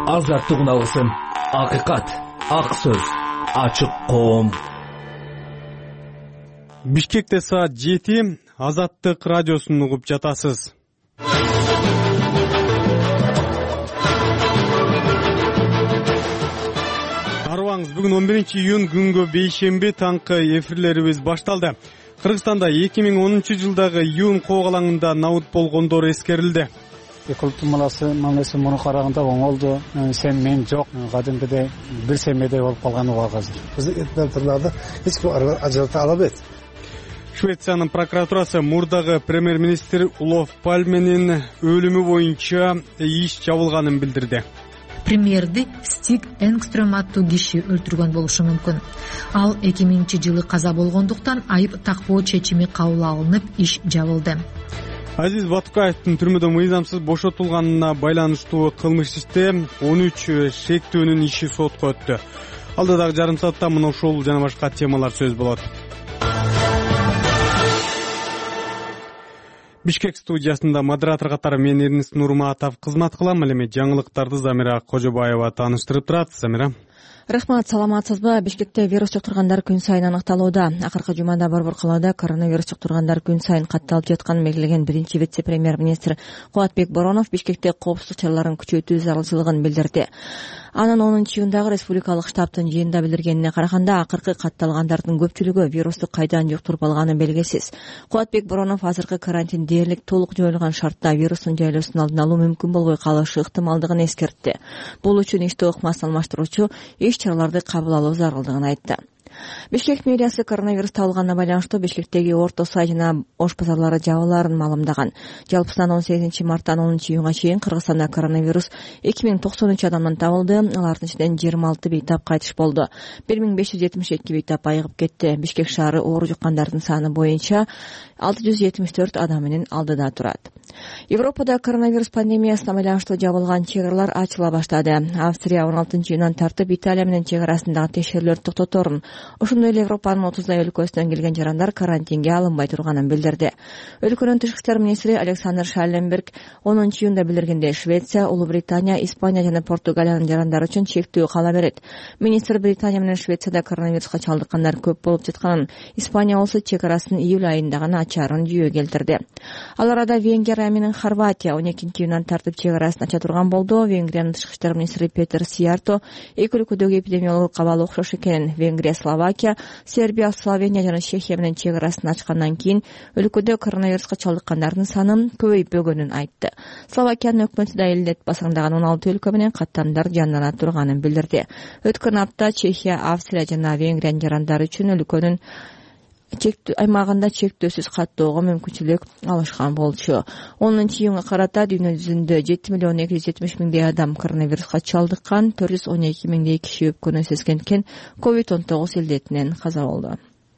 азаттык унасын, акыйкат, ак сөз, ачык коом. Бишкекте саат 7 Азаттык радиосун угуп жатасыз. Арыбаңыз, бүгүн 11-июнь күнгө бейшемби таңкы эфирлерибиз башталды. Кыргызстанда 2010 жылдагы июнь коогалаңында набут болгондор эскерилди. Экологтун мамилеси муну караганда оңолду. Сен мен жок, кадимкидей бир семейдей болуп калганы бар азыр. Биздин этнотурларда эч ким ажырата албайт. Швециянын прокуратурасы мурдагы премьер-министр Олаф Пальменин өлүмү боюнча иш жабылганын билдирди. Премьерди Стиг Энгстрöm аттуу киши өлтүргөн болушу мүмкүн. Ал 2000-жылы каза болгондуктан айып такпоо чечими кабыл алынып, иш жабылды. Азиз Батукаевдин түрмөдө мыйзамсыз бошотулганына байланыштуу кылмыш иште 13 шектөөнүн иши сотко өттү. Алдыдагы жарым саатта мына ушул жана башка темалар сөз болот. Бишкек студиясында модератор катары мен Эрнест Нурматов кызмат кылам. Ал эми жаңылыктарды Замира Кожобаева тааныштырып турат. Замира. Рахмат, саламатсызбы? Бишкекте вирус жуктургандар күн сайын аныкталууда. Акыркы жумада Борбор калаада коронавирус жуктургандар күн сайын катталып жатканын белгилеген биринчи вице-премьер-министр Кубатбек Боронов Бишкекте коопсуздук чараларын күчөтүү зарылчылыгын билдирди. Анын 10-июндагы республикалык штабтын жыйынында билдиргенине караганда, акыркы катталгандардын көпчүлүгү вирусту кайдан жуктуруп алганы белгисиз. Кубатбек Боронов азыркы карантин дээрлик толук жоюлган шартта вирустун жайылуусун алдын алуу мүмкүн болбой калышы ыктымалдыгын эскертти. Бул үчүн ишти ыкмасын алмаштыруучу иш-чараларды кабыл алуу зарылдыгын айтты. Бишкек мэриясы коронавирус табылганына байланыштуу Бишкектеги орто сай жана ош базарлары жабылаарын маалымдаган. Жалпысынан 18 марттан 10 июнга чейин Кыргызстанда коронавирус 2093 адамдан табылды. Алардын ичинен 26 бейтап кайтыш болду. 1572 бейтап айыгып кетти. Бишкек шаары оору жуккандардын саны боюнча 674 адам менен алдыда турат. Европада коронавирус пандемиясына байланыштуу жабылган чек аралар ачыла баштады. Австрия 16 июндан тартып Италия менен чек арасындагы текшерүүлөрдү токтоторун, ошондой эле Европанын 30 өлкөсүнөн келген жарандар карантинге алынбай турганын билдирди. Өлкөнүн тышкы иштер министри Александр Шалленберг 10 июнда билдиргендей, Швеция, Улуу Британия, Испания жана Португалиянын жарандары үчүн чектөө кала берет. Министр Британия менен Швецияда коронавируска чалдыккандар көп болуп жатканын, Испания болсо чек арасын июль айында гана ачаарын жүйө келтирди. Ал арада Венгрия менен Хорватия 12 июндан тартып чек арасын ача турган болду. Венгриянын тышкы иштер министри Петер Сиярто эки өлкөдөгү эпидемиологиялык абал окшош экенин, Венгрия, Словакия, Сербия, Словения жана Чехия менен чек арасын ачкандан кийин өлкөдө коронавируска чалдыккандардын саны көбөйбөгөнүн айтты. Словакиянын өкмөтү да элдет басаңдаган 16 өлкө менен каттамдар жандана турганын билдирди. Өткөн апта Чехия, Австрия жана Венгриянын жарандары үчүн өлкөнүн аймагында чектөөсүз каттоого мүмкүнчүлүк алышкан болчу. 10 июнга карата дүйнө жүзүндө 7.270.000 адам коронавируска чалдыккан, 412.000 киши өпкөнү сезгенкен COVID-19 илдетинен каза болду.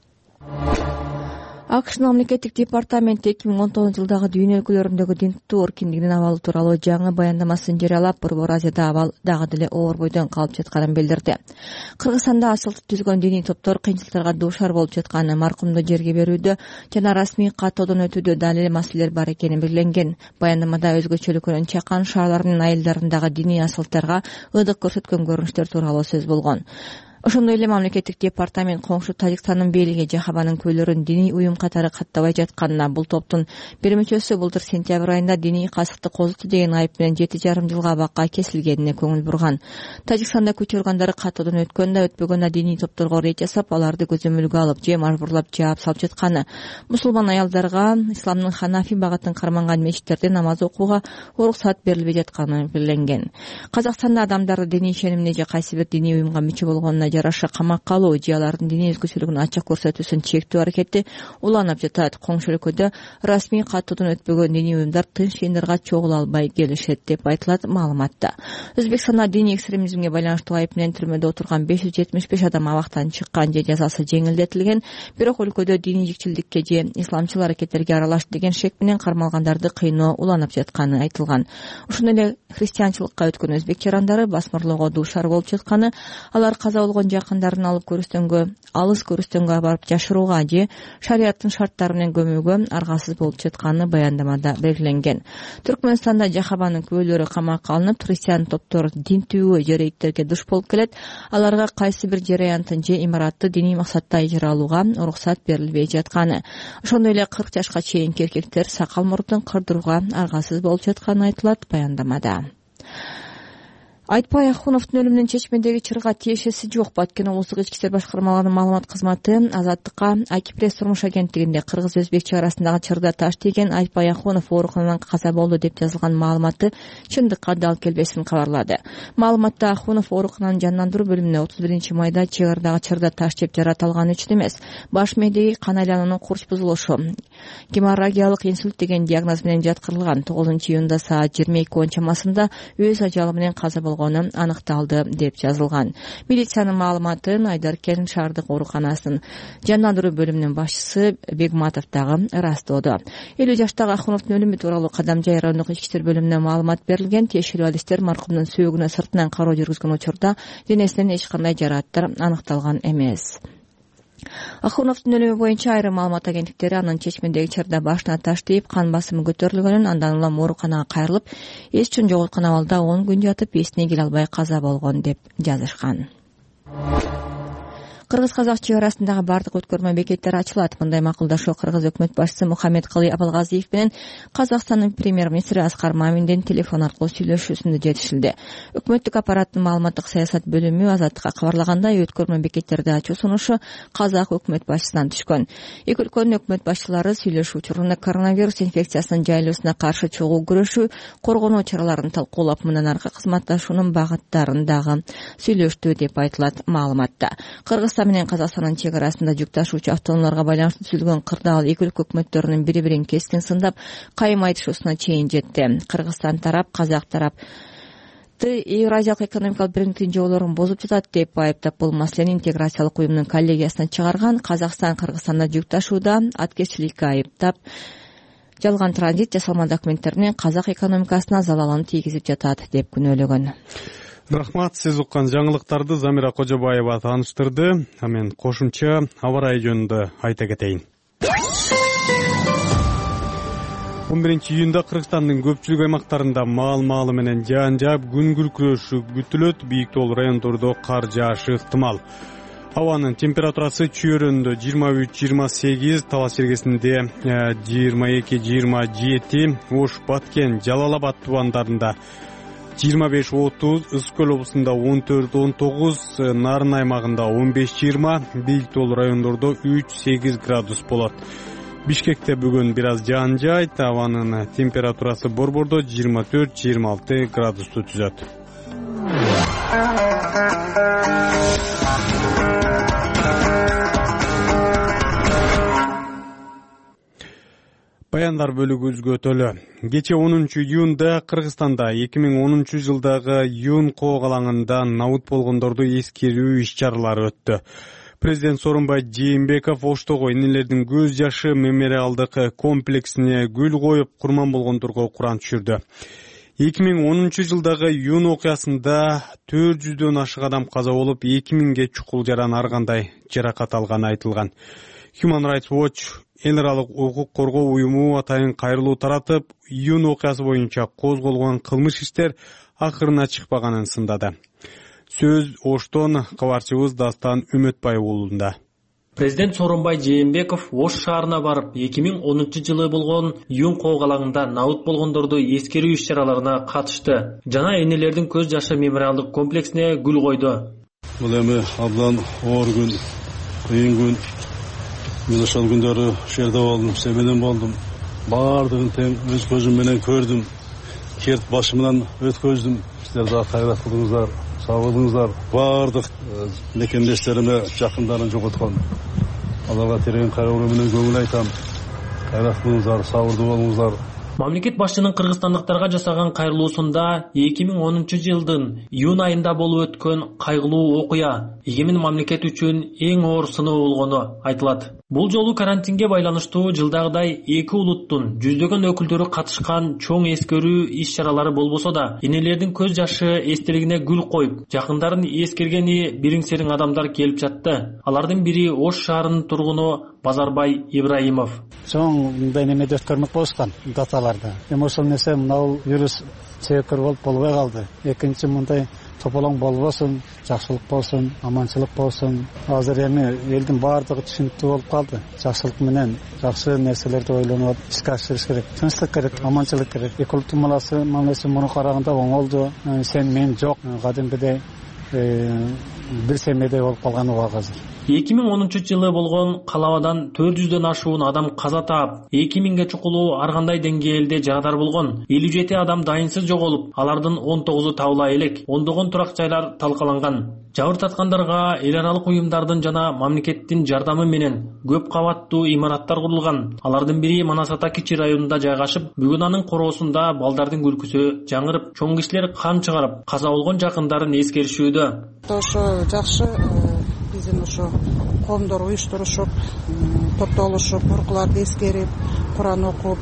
АКШнын мамлекеттик департаменти 2019 жылдагы дүйнө өлкөлөрүндөгү диндүү эркиндигинин абалы тууралуу жаңы баяндамасын жарыялап, Борбор Азияда абал дагы деле оорбойдон калып жатканын билдирди. Кыргызстанда асыл түзгөн диний топтор кыйынчылыктарга дуушар болуп жатканы, маркумду жерге берүүдө жана расмий каттоодон өтүүдө дал эле маселелер бар экени белгиленген. Баяндамада өзгөчөлүкөнүн чакан шаарларынын айылдарындагы диний асылтарга ылдык көрсөткөн көрүнүштөр тууралуу сөз болгон. Ошондой эле мамлекеттик департамент коңшу Тажикстандын бийлиги Жахабанын көйлөрүн диний уюм катары каттабай жатканына, бул топтун бир мүчөсү былтыр сентябрь айында диний касыкты козуту деген айып менен 7,5 жылга абакка кесилгенине көңүл бурган. Тажикстанда күч органдары каттоодон өткөн да өтпөгөн да диний топторго рейд жасап, аларды көзөмөлгө алып же мажбурлап жаап салып жатканы. Мусулман аялдарга исламдын ханафи багытын карманган мечиттерде намаз окууга уруксат берилбей жатканы белгиленген. Казакстанда адамдарды диний ишенимине же кайсы бир диний уюмга мүчө болгонуна жараша камакка алуу же алардын диний өзгөчөлүгүн ачык көрсөтүүсүн чектөө аракети уланып жатат. Коңшу өлкөдө расмий каттоодон өтпөгөн диний уюмдар тынч жыйындарга чогула албай келишет деп айтылат маалыматта. Өзбекстанда диний экстремизмге байланыштуу айып менен түрмөдө отурган 575 адам абактан чыккан же жазасы жеңилдетилген, бирок өлкөдө диний жикчилдикке же исламчыл аракеттерге аралашты деген шек менен кармалгандарды кыйноо уланып жатканы айтылган. Ошондой эле христианчылыкка өткөн өзбек жарандары басмырлоого дуушар болуп жатканы, алар каза болгон болгон жакындарын алыс көрүстөнгө барып жашырууга же шариаттын шарттары менен көмүүгө аргасыз болуп жатканы баяндамада белгиленген. Түркмөнстанда жахабанын күбөлөрү камакка алынып, христиан топтор динтүү жерейиктерге душ болуп келет. Аларга кайсы бир жараянтын же имаратты диний максатта ижара алууга уруксат берилбей жатканы, ошондой эле 40 жашка чейинки эркектер сакал мурдун кырдырууга аргасыз болуп жатканы айтылат баяндамада. Айтпай Ахуновдун өлүмүнүн чечмедеги чырга тиешеси жок. Баткен облустук ички иштер башкармаларынын маалымат кызматы Азаттыкка Акипресс турмуш агенттигинде кыргыз-өзбек чек арасындагы чырда таш тийген Айтпай Ахунов ооруканадан каза болду деп жазылган маалыматты чындыкка дал келбесин кабарлады. Маалыматта Ахунов оорукананын жандандыруу бөлүмүнө 31 майда чек арадагы чырда таш теп жаратылганы үчүн эмес, баш мээдеги кан айлануунун курч бузулушу, геморрагиялык инсульт деген диагноз менен жаткырылган. 9 июнда саат 22 чамасында өз ажалы менен каза болгону аныкталды деп жазылган. Милициянын маалыматын Айдаркен шаардык ооруканасынын жандандыруу бөлүмүнүн башчысы Бегматов дагы ырастоодо. 50 жаштагы Ахуновдун өлүмү тууралуу Кадамжай райондук ички иштер бөлүмүнө маалымат берилген. Тиешелүү адистер маркумдун сөөгүнө сыртынан кароо жүргүзгөн учурда денесинен эч кандай жарааттар аныкталган эмес. Ахуновдун өлүмү боюнча айрым маалымат агенттиктери анын чечмедеги чырда башына таш тийип, кан басымы көтөрүлгөнүн, андан улам ооруканага кайрылып, эс жөнүн жоготкон абалда 10 күн жатып, эсине келе албай каза болгон деп жазышкан. Кыргыз-казак чек арасындагы бардык өткөрмө бекеттери ачылат. Мындай макулдашуу Кыргыз өкмөт башчысы Мухаммедкалый Абылгазиев менен Казакстандын премьер-министри Аскар Маминдин телефон аркылуу сүйлөшүүсүндө жетишилди. Өкмөттүк аппараттын маалыматтык саясат бөлүмү Азаттыкка кабарлагандай, өткөрмө бекеттерди ачуу сунушу Казак өкмөт башчысынан түшкөн. Эки өлкөнүн өкмөт башчылары сүйлөшүү учурунда коронавирус инфекциясынын жайылуусуна каршы чогуу күрөшүү, коргонуу чараларын талкуулап, мындан аркы кызматташуунун багыттарын дагы сүйлөштү деп айтылат маалыматта. Кыргызстан менен Казакстандын чек арасында жүк ташуучу автоунааларга байланыштуу түзүлгөн кырдаал эки өлкө өкмөттөрүнүн бири-бирин кескин сындап, кайым айтышуусуна чейин жетти. Кыргызстан тарап Казак тарапты Евразиялык экономикалык биримдиктин жоболорун бозуп жатат деп айыптап, бул маселени интеграциялык уюмдун коллегиясына чыгарган. Казакстан Кыргызстанда жүк ташууда аткезчиликке айыптап, жалган транзит жасалма документтер менен казак экономикасына залалын тийгизип жатат деп күнөөлөгөн. Рахмат, сиз уккан жаңылыктарды Замира Кожобаева тааныштырды. Мен кошумча аба ырайы жөнүндө айта кетейин. 11 июнда Кыргызстандын көпчүлүк аймактарында маал-маалы менен жаан жаап, күн күркүрөшү күтүлөт. Бийик тоол райондордо кар жаашы ыктымал. Абанын температурасы чөйрөндө 23-28, Талас чергесинде 22-27, Ош, Баткен, Жалал Абад тубандарында 25-30, Ысык-Көл облусунда 14-19, Нарын аймагында 15-20, бийик тоол райондордо 3-8 градус болот. Бишкекте бүгүн бир аз жаан жайт, абанын температурасы борбордо 24-26 градусту түзөт. Баяндар бөлүгү өзгөтөлү. Кече 10 июнда Кыргызстанда 2010 жылдагы июн коогалаңында набыт болгондорду эскерүү иш-чаралары өттү. Президент Сооронбай Жээнбеков Оштогу энелердин көз жашы мемориалдык комплексине гүл коюп, курман болгондорго Куран түшүрдү. 2010 жылдагы июн окуясында 400дөн ашык адам каза болуп, 2000ге чукул жаран ар кандай жаракат алганы айтылган. Human Rights Watch эл аралык укук коргоо уюму атайын кайрылуу таратып, июн окуясы боюнча козголгон кылмыш иштер акырына чыкпаганын сындады. Сөз Оштон кабарчыбыз Дастан Үмөтбай уулунда. Президент Сооронбай Жээнбеков Ош шаарына барып, 2010 жылы болгон июн коогалаңында набыт болгондорду эскерүү иш-чараларына катышты. Жана энелердин көз жашы мемориалдык комплексине гүл койду. Бул эми абдан оор күн, кыйын күн. Мен ошол күндөрү жерде болдум, сен менен болдум. Бардыгын тең өз көзүм менен көрдүм. Керт башымдан өткөздүм. Сиздер да кайрат кылдыңыздар, сау болуңуздар. Бардык мекендештериме жакындарын жоготкон. Аларга терең кайрылуу менен көңүл айтам. Кайрат кылдыңыздар, сабырдуу болуңуздар. Мамлекет башчынын кыргызстандыктарга жасаган кайрылуусунда 2010 жылдын июн айында болуп өткөн кайгылуу окуя эгемен мамлекет үчүн эң оор сыноо болгону айтылат. Бул жолу карантинге байланыштуу жылдагыдай эки улуттун жүздөгөн өкүлдөрү катышкан чоң эскерүү иш-чаралары болбосо да, энелердин көз жашы эстелигине гүл коюп, жакындарын эскергени бириң-сериң адамдар келип жатты. Алардын бири Ош шаарынын тургуну Базарбай Ибраимов. Чоң мындай немеде өткөрмөк болушкан даталарда. Эми ошол нерсе мынау вирус чекер болуп болбой калды. Экинчи мындай тополоң болбосун, жакшылык болсун, аманчылык болсун. Азыр эми элдин баардыгы түшүнүктүү болуп калды. Жакшылык менен жакшы нерселерди ойлонуп ишке ашырыш керек. Тынчтык керек, аманчылык керек. Эки улуттун мамилеси муну караганда оңолду. Сен мен жок, кадимкидей бир семейдей болуп калган убак азыр. 2010-жылы болгон калабадан 400дөн ашуун адам каза таап, 2000ге чукулуу ар кандай деңгээлде жагдар болгон. 57 адам дайынсыз жоголуп, алардын 19-у табыла элек. Ондогон турак жайлар талкаланган. Жабыр таткандарга эл аралык уюмдардын жана мамлекеттин жардамы менен көп кабаттуу имараттар курулган. Алардын бири Манасата Кичи районунда жайгашып, бүгүн анын короосунда балдардын күлкүсү жаңырып, чоң кишилер кам чыгарып, каза болгон жакындарын эскеришүүдө. Ошо жакшы биздин ошо коомдор уюштурушуп, топтолушуп, уркуларды эскерип, Куран окуп,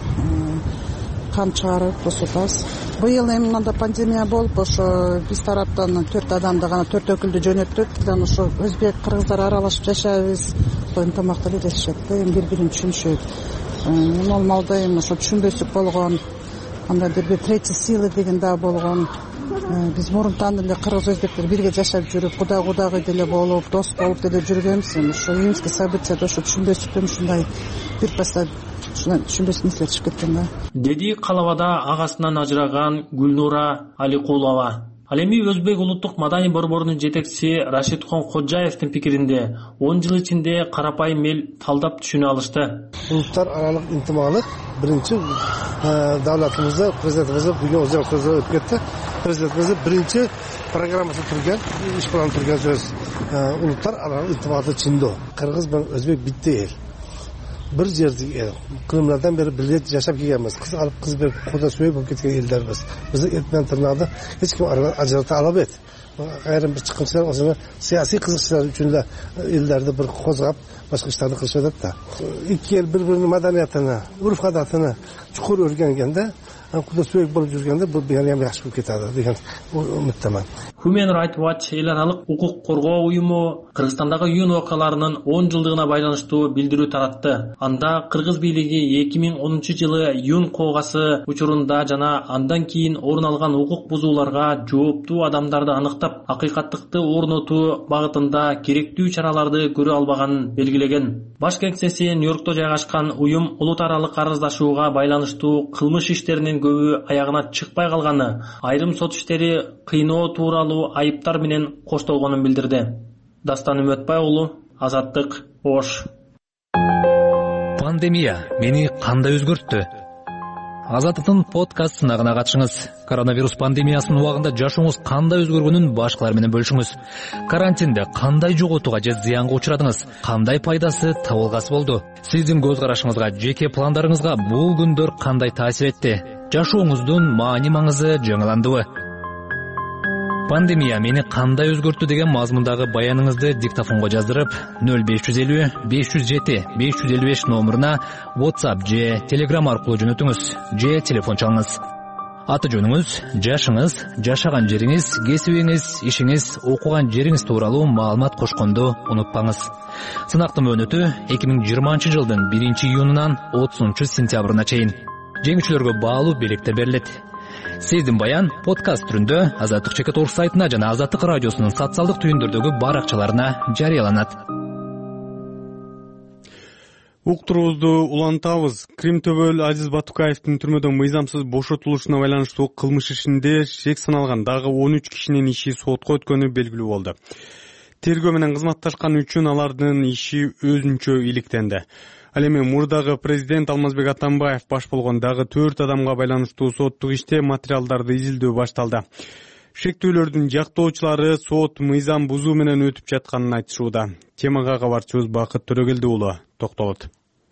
кам чыгарып атабыз. Быйыл эми мында пандемия болуп, ошо биз тараптан 4 адамды гана 4 өкүлдү жөнөттүк. Анан ошо өзбек, кыргыздар аралашып жашайбыз. Ынтымактуу элестешет, бири-бирин түшүнүшөт. Нормалда эми ошо түшүнбөстүк болгон, кандайдыр бир третий силы деген да болгон. Биз мурунтан эле кыргыз өзбектер бирге жашап жүрүп, кудагы деле болуп, дос болуп деле жүргөнбүз. Ошо июньский событияда ошо түшүнбөстүктөн ушундай бир паста түшүнбөс нерселер чыгып кеткен да. Деди калабада агасынан ажыраган Гүлнура Аликулова. Ал эми Өзбек улуттук маданий борборунун жетекчиси Рашидхон Ходжаевдин пикиринде 10 жыл ичинде карапайым эл талдап түшүнө алышты. Улуттар аралык ынтымактылык биринчи давлатыбызда, президентибизде бүгүн өзү өтүп кетти. Президентибизде биринчи программасы турган, иш планы турган сөз. Улуттар аралык ынтымактылык чындоо. Кыргыз менен Өзбек битти эл. Bir жерде кылымдардан бери бирге жашап келгенбиз. Кыз алып кыз берип куда сүйөп болуп кеткен элдербиз. Бизди эт менен тырнагды эч ким ажырата албайт. Айрым бир чыккынчылар ошону саясий кызыкчылар үчүн эле элдерди бир козгап, башка иштерди кылышып атат да. Эки эл бири-биринин маданиятына, урф-адатына чукур өргөнгөндө, куда сүйөк болуп жүргөндө бул эми жакшы болуп кетет деген үмүттөмөн. Human Rights Watch эл аралык укук коргоо уюму Кыргызстандагы июнь окуяларынын 10 жылдыгына байланыштуу билдирүү таратты. Анда кыргыз бийлиги 2010-жылы июнь коогасы учурунда жана андан кийин орун алган укук бузууларга жооптуу адамдарды аныктап, акыйкаттыкты орнотуу багытында керектүү чараларды көрө албаганын белгилеген. Баш кеңсеси Нью-Йоркто жайгашкан уюм улут аралык арыздашууга байланыштуу кылмыш иштеринин көбү аягына чыкпай калганы, айрым сот иштери кыйноо тууралуу айыптар менен коштолгонун билдирди. Дастан Үмөтбай уулу, Азаттык, Ош. Пандемия мени кандай өзгөрттү? Азаттыктын подкаст сынагына катышыңыз. Коронавирус пандемиясынын убагында жашооңуз кандай өзгөргөнүн башкалар менен бөлүшүңүз. Карантинде кандай жоготууга же зыянга учурадыңыз? Кандай пайдасы, табылгасы болду? Сиздин көз карашыңызга, жеке пландарыңызга бул күндөр кандай таасир этти? Жашооңуздун маани-маңызы жаңыландыбы? Пандемия мени кандай өзгөрттү деген мазмундагы баяныңызды диктофонго жаздырып 0550 507 555 номуруна WhatsApp же Telegram аркылуу жөнөтүңүз же телефон чалыңыз. Аты жөнүңүз, жашыңыз, жашаган жериңиз, кесибиңиз, ишиңиз, окуган жериңиз тууралуу маалымат кошконду унутпаңыз. Сынактын мөөнөтү 2020 жылдын 1-июнунан 30-сентябрына чейин. Жеңүүчүлөргө баалуу белектер берилет. Сиздин баян подкаст түрүндө Азаттык Чекет Орус сайтына жана Азаттык радиосунун социалдык түйүндөрдөгү баракчаларына жарыяланат. Уктурубузду улантабыз. Крим төбөл Азиз Батукаевдин түрмөдөн мыйзамсыз бошотулушуна байланыштуу кылмыш ишинде шек саналган дагы 13 кишинин иши сотко өткөнү белгилүү болду. Тергөө менен кызматташканы үчүн алардын иши өзүнчө иликтенди. Ал эми мурдагы президент Алмазбек Атамбаев баш болгон дагы 4 адамга байланыштуу соттук иште материалдарды изилдөө башталды. Шектүүлөрдүн жактоочулары сот мыйзам бузуу менен өтүп жатканын айтышууда. Темага кабарчыбыз Бакыт Төрөгелди уулу токтолот.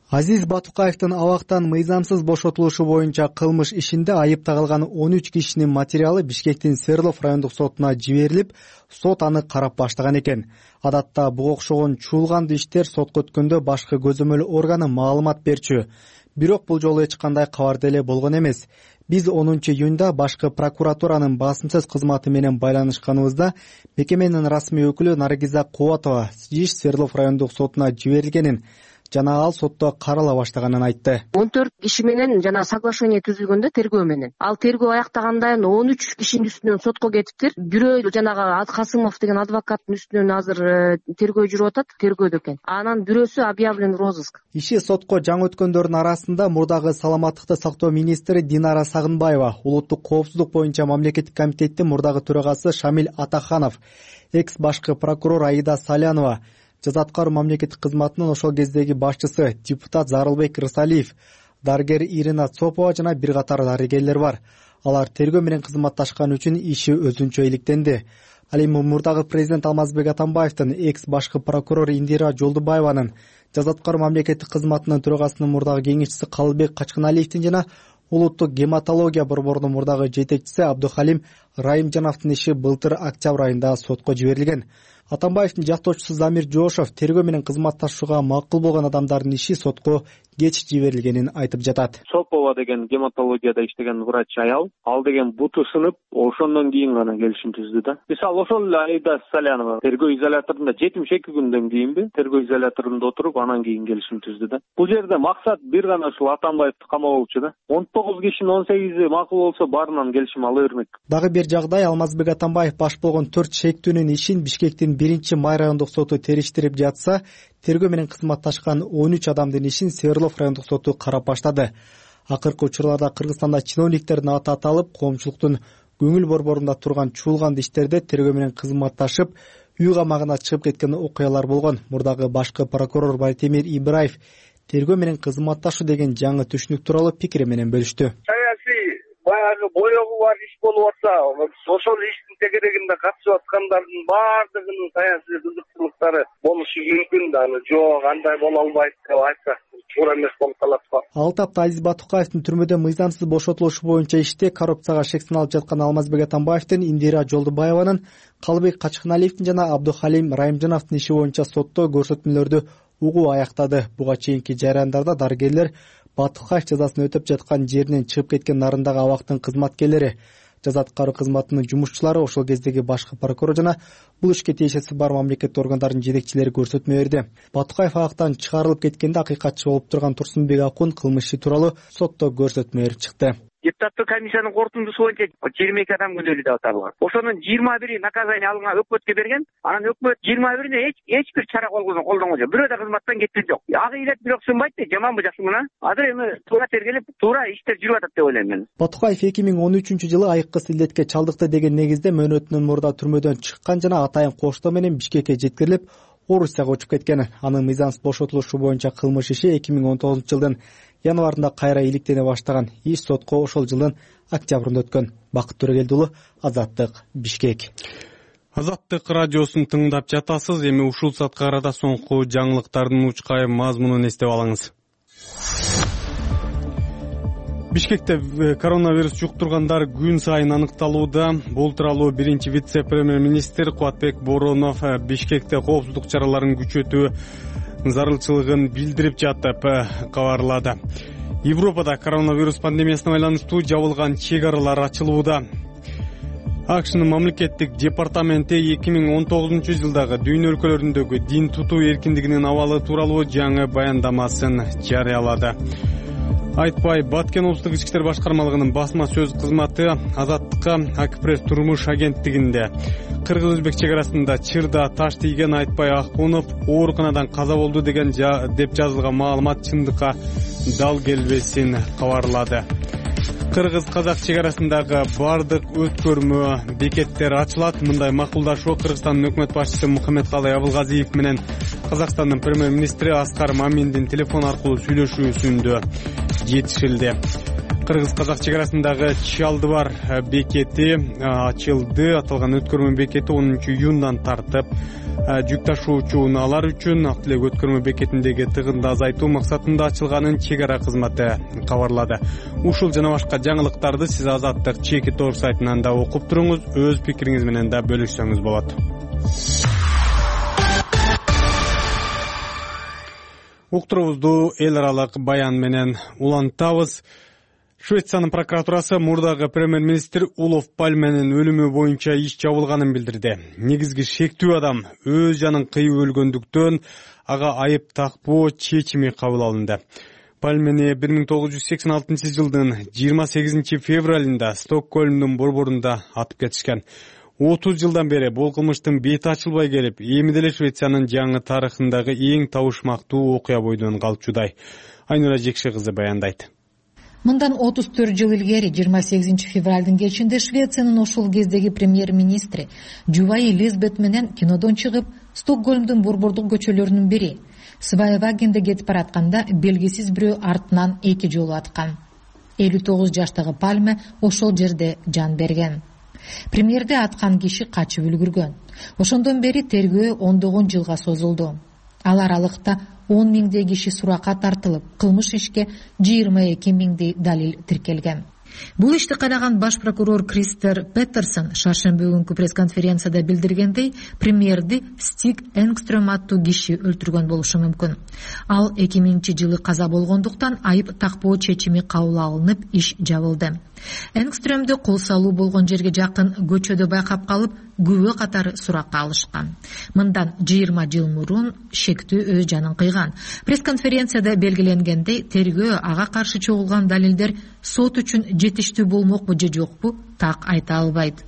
Азиз Батукаевдин абактан мыйзамсыз бошотулушу боюнча кылмыш ишинде айып тагылган 13 кишинин материалы Бишкектин Свердлов райондук сотуна жиберилип, сот аны карап баштаган экен. Адатта буга окшогон чуулган иштер сотко өткөндө башкы көзөмөл органы маалымат берчү. Бирок бул жолу эч кандай кабар деле болгон эмес. Биз 10 июнда башкы прокуратуранын басымсыз кызматы менен байланышканыбызда мекеменин расмий өкүлү Наргиза Кубатова иш Свердлов райондук сотуна жиберилгенин жана ал сотто карала баштаганын айтты. 14 киши менен жана соглашение түзүлгөндө тергөө менен. Ал тергөө аяктагандан 13 кишинин үстүнөн сотко кетиптир. Бирөө жанагы Касымов деген адвокаттын үстүнөн азыр тергөө жүрүп атат, тергөөдө экен. Анан бирөөсү объявлен в розыск. Иши сотко жаңы өткөндөрдүн арасында мурдагы саламаттыкты сактоо министри Динара Сагынбаева, улуттук коопсуздук боюнча мамлекеттик комитеттин мурдагы төрагасы Шамил Атаханов, экс башкы прокурор Аида Салянова, жаза аткаруу мамлекеттик кызматынын ошол кездеги башчысы депутат Зарылбек Рысалиев, дарыгер Ирина Цопова жана бир катар дарыгерлер бар. Алар тергөө менен кызматташкан үчүн иши өзүнчө иликтенди. Ал эми мурдагы президент Алмазбек Атамбаевдин экс башкы прокурор Индира Жолдубаеванын, жаза аткаруу мамлекеттик кызматынын төрагасынын мурдагы кеңешчиси Калыбек Качкыналиевдин жана улуттук гематология борборунун мурдагы жетекчиси Абдухалим Райымжановдун иши былтыр октябрь айында сотко жиберилген. Атамбаевдин жактоочусу Замир Жошов тергөө менен кызматташууга макул болгон адамдардын иши сотко кеч жиберилгенин айтып жатат. Сопова деген гематологияда иштеген врач аял, ал деген буту сынып, ошондон кийин гана келишим түздү да. Мисалы ошол Аида Салянова тергөө изоляторунда 72 күндөн кийинби тергөө изоляторунда отуруп, анан кийин келишим түздү да. Бул жерде максат бир гана ушул Атамбаевди камаболчу да. 19 кишинин 18и макул болсо баарынан келишим ала бермек. Дагы бир жагдай, Алмазбек Атамбаев баш болгон 4 шектүүнүн ишин Бишкектин 1-Май райондук соту териштирип жатса, тергөө менен кызматташкан 13 адамдын ишин Свердлов райондук соту карап баштады. Акыркы учурларда Кыргызстанда чиновниктердин аты аталып, коомчулуктун көңүл борборунда турган чуулган иштерде тергөө менен кызматташып, үй камагына чыгып кеткен окуялар болгон. Мурдагы башкы прокурор Байтемир Ибраев тергөө менен кызматташуу деген жаңы түшүнүк тууралуу пикири менен бөлүштү. Баягы боёгу бар иш болуп атса, ошол иштин тегерегинде катышып аткандардын баардыгынын саясий кызыктуулуктары болушу мүмкүн да, жок андай боло албайт деп айтсак туура эмес болуп калат го. Ал тапта Азиз Батукаевдин түрмөдө мыйзамсыз бошотулушу боюнча иште коррупцияга шек саналып жаткан Алмазбек Атамбаевдин, Индира Жолдубаеванын, Калыбек Качкыналиевдин жана Абдухалим Райымжановдун иши боюнча сотто көрсөтмөлөрдү угуу аяктады. Буга чейинки жарандарда дарыгерлер Батукаев жазасын өтөп жаткан жеринен чыгып кеткен нарындагы абактын кызматкерлери, жаза аткаруу кызматынын жумушчулары, ошол кездеги башкы прокурор жана бул ишке тиешеси бар мамлекеттик органдардын жетекчилери көрсөтмө берди. Батукаев абактан чыгарылып кеткенде акыйкатчы болуп турган Турсунбек Акун кылмышы тууралуу сотто көрсөтмө берип чыкты. Депутаттык комиссиянын корутундусу боюнча 22 адам күнөөлүү деп аталган. Ошонун 21 наказание алынган өкмөткө берген. Анан өкмөт 21ине эч бир чара колдонгон жок. Бирөө да кызматтан кеткен жок. Ага илет бирок сынбайт, жаманбы жакшымы? Азыр эми туура тергелип, туура иштер жүрүп атат деп ойлойм мен. Батукаев 2013-жылы айыккыс илдетке чалдыкты деген негизде мөөнөтүнөн мурда түрмөдөн чыккан жана атайын коштоо менен Бишкекке жеткирилип, Орусияга учуп кеткен. Анын мыйзамсыз бошотулушу боюнча кылмыш иши 2019-жылдын январында кайра иликтене баштаган. Иш сотко ошол жылдын октябрында өткөн. Бакыт Төрөгелди уулу, Азаттык, Бишкек. Азаттык радиосун тыңдап жатасыз. Эми ушул саатка карата соңку жаңылыктардын учкай мазмунун эстеп алыңыз. Бишкекте коронавирус жуктургандар күн сайын аныкталууда. Бул тууралуу биринчи вице-премьер-министр Кубатбек Боронов Бишкекте коопсуздук чараларын күчөтүү зарылчылыгын билдирип жатып кабарлады. Европада коронавирус пандемиясына байланыштуу жабылган чек аралар ачылууда. АКШнын мамлекеттик департаменти 2019-жылдагы дүйнө өлкөлөрүндөгү дин тутуу эркиндигинин абалы тууралуу жаңы баяндамасын жарыялады. Айтпай Баткен облустук ички иштер башкармалыгынын басма сөз кызматы Азаттыкка Акпресс турмуш агенттигинде кыргыз-өзбек чек арасында чырда таш тийген Айтпай Акунов ооруканадан каза болду деген деп жазылган маалымат чындыкка дал келбесин кабарлады. Кыргыз-казак чек арасындагы бардык өткөрмө бекеттер ачылат. Мындай макулдашуу Кыргызстандын өкмөт башчысы Мухаммедкалый Абылгазиев менен Казакстандын премьер-министри Аскар Маминдин телефон аркылуу сүйлөшүүсүндө жетишилди. Кыргыз-казак чек арасындагы Чалдыбар бекети ачылды. Аталган өткөрмө бекети 10 июндан тартып жүк ташуучулар үчүн ак тилек өткөрмө бекетиндеги тыгынды азайтуу максатында ачылганын чек ара кызматы кабарлады. Ушул жана башка жаңылыктарды сиз Азаттык чеки тоор сайтынан да окуп туруңуз, өз пикириңиз менен да бөлүшсөңүз болот. Уктуруубузду эл аралык баян менен улантабыз. Швециянын прокуратурасы мурдагы премьер-министр Олаф Пальменин өлүмү боюнча иш жабылганын билдирди. Негизги шектүү адам өз жанын кыйып өлгөндүктөн ага айып такпоо чечими кабыл алынды. Пальмени 1986 жылдын 28 февралында Стокгольмдун борборунда атып кетишкен. 30 жылдан бери бул кылмыштын бети ачылбай келип, эми деле Швециянын жаңы тарыхындагы эң табышмактуу окуя бойдон калчудай. Айнура Жекши кызы баяндайт. Мындан 34 жыл илгери 28 февралдын кечинде Швециянын ошол кездеги премьер-министри жубайы Лизбет менен кинодон чыгып, Стокгольмдун борбордук көчөлөрүнүн бири Сваевагенде кетип баратканда белгисиз бирөө артынан 2 жолу аткан. 59 жаштагы Пальме ошол жерде жан берген. Премьерде аткан киши качып үлгүргөн. Ошондон бери тергөө ондогон жылга созулду. Ал аралыкта 10 миңдей киши суракка тартылып, кылмыш ишке 22 миңдей далил тиркелген. Бул ишти караган баш прокурор Кристер Петерсон шаршемби күнкү пресс-конференцияда билдиргендей, премьерди Стиг Энгстрем аттуу киши өлтүргөн болушу мүмкүн. Ал 2000-жылы каза болгондуктан айып такпоо чечими кабыл алынып, иш жабылды. Энгстремди кол салуу болгон жерге жакын көчөдө байкап калып, күбө катары суракка алышкан. Мындан 20 жыл мурун шектүү өз жанын кыйган. Пресс-конференцияда белгиленгендей, тергөө ага каршы чогулган далилдер сот үчүн жетиштүү болмокпу же жокпу так айта албайт.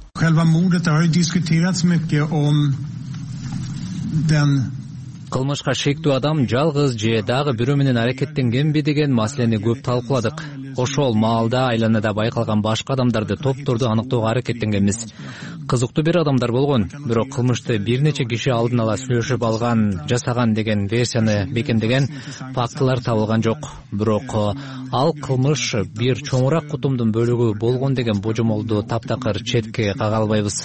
Кылмышка шектүү адам жалгыз же дагы бирөө менен аракеттенгенби деген маселени көп талкууладык. Ошол маалда айланада байкалган башка адамдарды, топторду аныктоого аракеттенгенбиз. Кызыктуу бир адамдар болгон, бирок кылмышты бир нече киши алдын ала сүйлөшүп алган, жасаган деген версияны бекемдеген фактылар табылган жок. Бирок ал кылмыш бир чоңураак кутумдун бөлүгү болгон деген божомолду таптакыр четке кага албайбыз.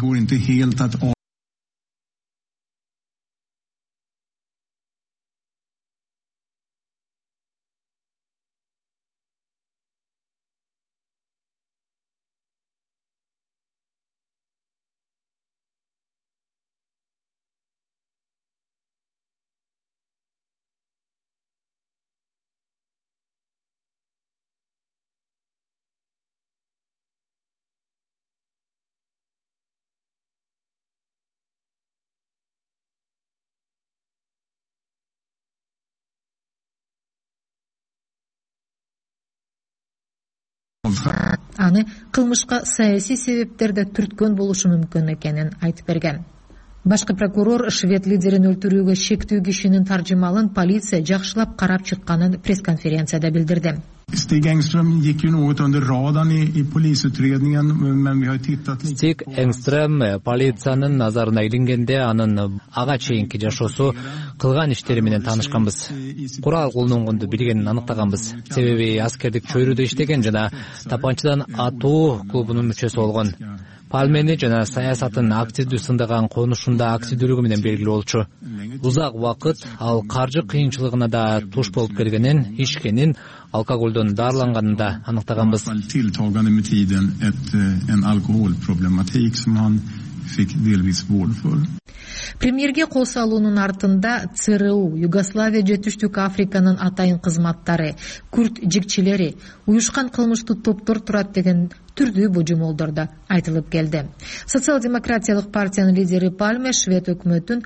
Аны кылмышка саясий себептерде түрткөн болушу мүмкүн экенин айтып берген. Башкы прокурор швед лидерин өлтүрүүгө шектүү кишинин таржымалын полиция жакшылап карап чыкканын пресс-конференцияда билдирди. Stig Engström gick ju något under radarn i polisutredningen, men vi har tittat lite. Стиг Энгстрем полициянын назарына илингенде анын ага чейинки жашоосу, кылган иштери менен таанышканбыз. Курал колдонгонду билгенин аныктаганбыз. Себеби аскердик чөйрөдө иштеген жана тапанчадан атуу клубунун мүчөсү болгон. Пальмени жана саясатын активдүү сындаган конушунда активдүүлүгү менен белгилүү болчу. Узак убакыт ал каржы кыйынчылыгына да туш болуп келгенин, ичкенин, алкоголдон дарыланганын да аныктаганбыз. Tilltagande med tiden en alkoholproblematik som han fick delvis vård för. Премьерге кол салуунун артында ЦРУ, Югославия же Түштүк Африканын атайын кызматтары, күрт жикчилери, уюшкан кылмыштуу топтор турат деген түрдүү божомолдордо айтылып келди. Социал-демократиялык партиянын лидери Пальме Швед өкмөтүн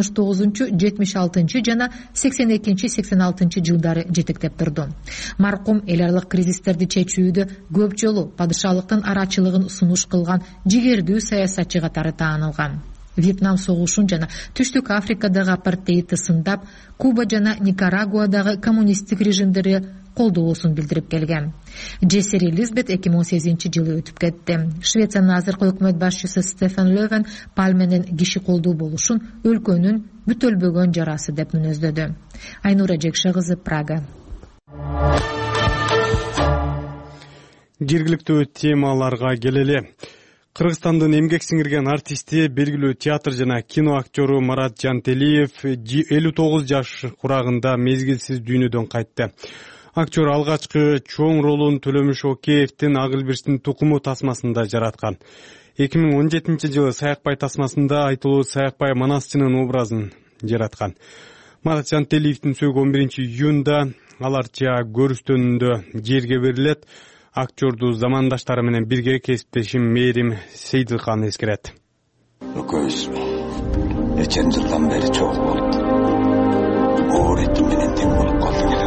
69-76 жана 82-86 жылдары жетектеп турду. Маркум эл аралык кризистерди чечүүдө көп жолу падышалыктын арачылыгын сунуш кылган жигердүү саясатчы катары таанылган. Вьетнам согушун жана Түштүк Африкадагы апартеидти сындап, Куба жана Никарагуадагы коммунисттик режимдери колдоосун билдирип келген. Джессери Лизбет 2018 жылы өтүп кетти. Швециянын азыркы өкмөт башчысы Стефан Лёвен Пальменин киши колдуу болушун өлкөнүн бүтөлбөгөн жарасы деп мүнөздөдү. Айнура Жекши кызы, Прага. Жергиликтүү темаларга келели. Кыргызстандын эмгек сиңирген артисти, белгилүү театр жана кино актеру Марат Жантелиев 59 жаш курагында мезгилсиз дүйнөдөн кайтты. Актер алгачкы чоң ролун Төлөмүш Океевдин Ак Илбирстин тукуму тасмасында жараткан. 2017-жылы Саякбай тасмасында айтылуу Саякбай Манасчынын образын жараткан. Марат Жантелиевдин сөөгү 11-июнда аларча көрүстөнүндө жерге берилет. Актерду замандаштары менен бирге кесиптешим Мээрим Сейдилхан эскерет. Экөөбүз нечен жылдан бери чогуу болуп, оор этим менен тең болуп калдык эле.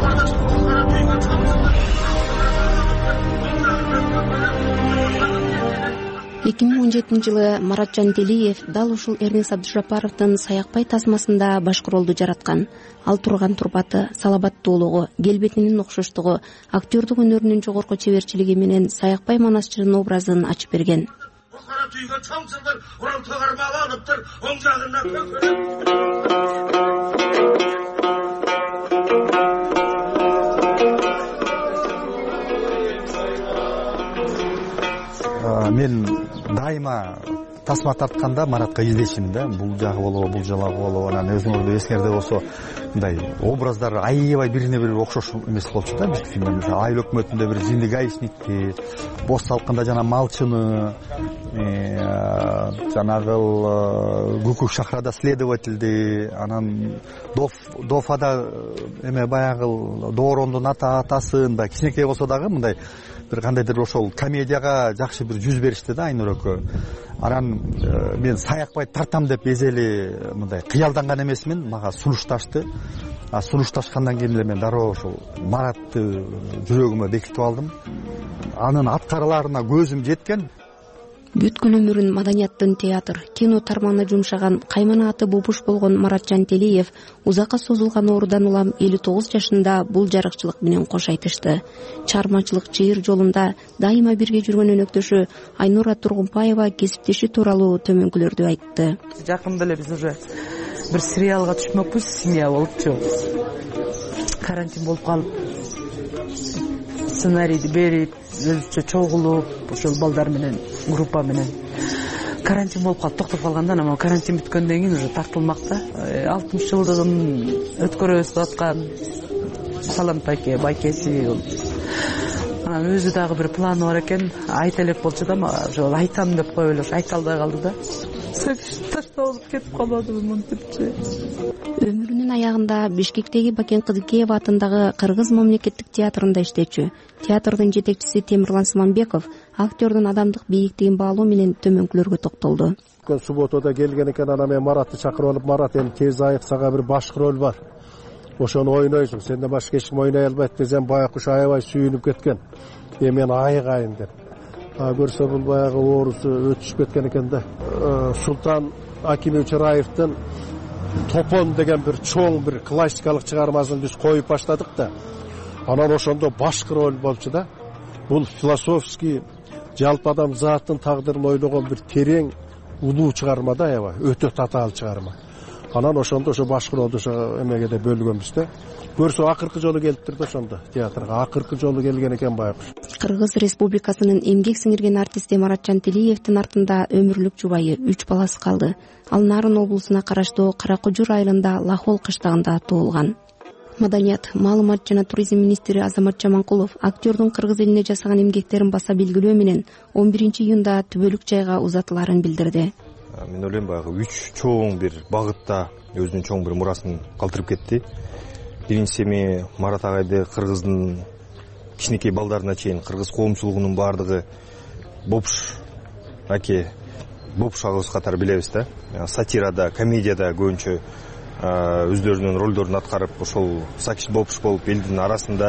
2017-жылы Марат Жантелиев дал ушул Эрнес Абдужапаровдун Саякбай тасмасында башкы ролду жараткан. Ал турган турбаты, салабаттуулугу, келбетинин окшоштугу, актердук өнөрүнүн жогорку чеберчилиги менен Саякбай Манасчынын образын ачып берген. Мен дайыма тасма тартканда Маратка издешим да, бул жагы болобу, бул жагы болобу, анан өзүңөрдү эскерде болсо, мындай образдар аябай бирине бири окшош эмес болчу да. Биздин фильмде мисалы Айыл өкмөтүндө бир жинди гаишникти, Боз салкында жана малчыны, жанагы Күкүк шахрада следовательди, анан Дофада эме баягы Доорондун атасын, баягы кичинекей болсо дагы мындай бир кандайдыр ошол комедияга жакшы бир жүз беришти да Айнур экөө. Анан мен Саякбай тартам деп эзели мындай кыялданган эмесмин, мага сунушташты. Сунушташкандан кийин эле мен дароо ошол Маратты жүрөгүмө бекитип алдым. Анын аткараларына көзүм жеткен. Бүткүл өмүрүн маданияттын театр, кино тармагына жумшаган, каймана аты бобуш болгон Марат Жантелиев узакка созулган оорудан улам 59 жашында бул жарыкчылык менен кош айтышты. Чыгармачылык чыйыр жолунда дайыма бирге жүргөн өнөктөшү Айнура Тургунбаева кесиптеши тууралуу төмөнкүлөрдү айтты. Жакында эле биз уже бир сериалга түшмөкпүз, семья болупчу. Карантин болуп калып, сценарийди берип, өзүчө чогулуп, ошол балдар менен, группа менен карантин болуп калып токтоп калгандан, анан карантин бүткөндөн кийин уже тартылмакта. 60 жылдыгын өткөрөбүз деп аткан Салам Пайке байкеси. Анан өзү дагы бир планы бар экен, айта элек болчу да, мага ошол айтам деп коюп эле айта албай калды да. Ташталып кетип калды мынтипчи. Өмүрүнүн аягында Бишкектеги Бакен Кыдыкеева атындагы Кыргыз мамлекеттик театрында иштечү. Театрдын жетекчиси Темирлан Сыманбеков актердун адамдык бийиктигин баалоо менен төмөнкүлөргө токтолду. Субботада келген экен, анан мен Маратты чакырып алып, Марат эми тез айык, сага бир башкы роль бар. Ошону ойнойсуң, сенден башка эч ким ойной албайт десем, байкуш аябай сүйүнүп кеткен. Мен айыгайын деп. Көрсө бул баягы оорусу өтүшүп кеткен экен да. Султан Акимович Раевдин Топон деген бир чоң бир классикалык чыгармасын биз коюп баштадык да. Анан ошондо башкы роль болчу да. Бул философский, жалпы адам заттын тагдырын ойлогон бир терең, улуу чыгарма да, аябай өтө татаал чыгарма. Анан ошондо ошо башкы ролду ошо эмеге де бөлгөнбүз да. Көрсө акыркы жолу келиптир да ошондо театрга. Акыркы жолу келген экен байкуш. Кыргыз Республикасынын эмгек сиңирген артисти Марат Жантелиевдин артында өмүрлүк жубайы 3 баласы калды. Ал Нарын облусуна караштуу Каракожур айылында Лахол кыштагында туулган. Маданият, маалымат жана туризм министри Азамат Жаманкулов актердун кыргыз элине жасаган эмгектерин баса белгилөө менен 11-июнда түбөлүк жайга узатыларын билдирди. Мен ойлойм, баягы 3 чоң бир багытта өзүнүн чоң бир мурасын калтырып кетти. Биринчиси эми Марат агайды кыргыздын кичинекей балдарына чейин кыргыз коомчулугунун баардыгы бопуш аке, бопуш агыбыз катары билебиз да. Сатирада, комедияда көбүнчө өздөрүнүн ролдорун аткарып, ошол сакиш бопуш болуп элдин арасында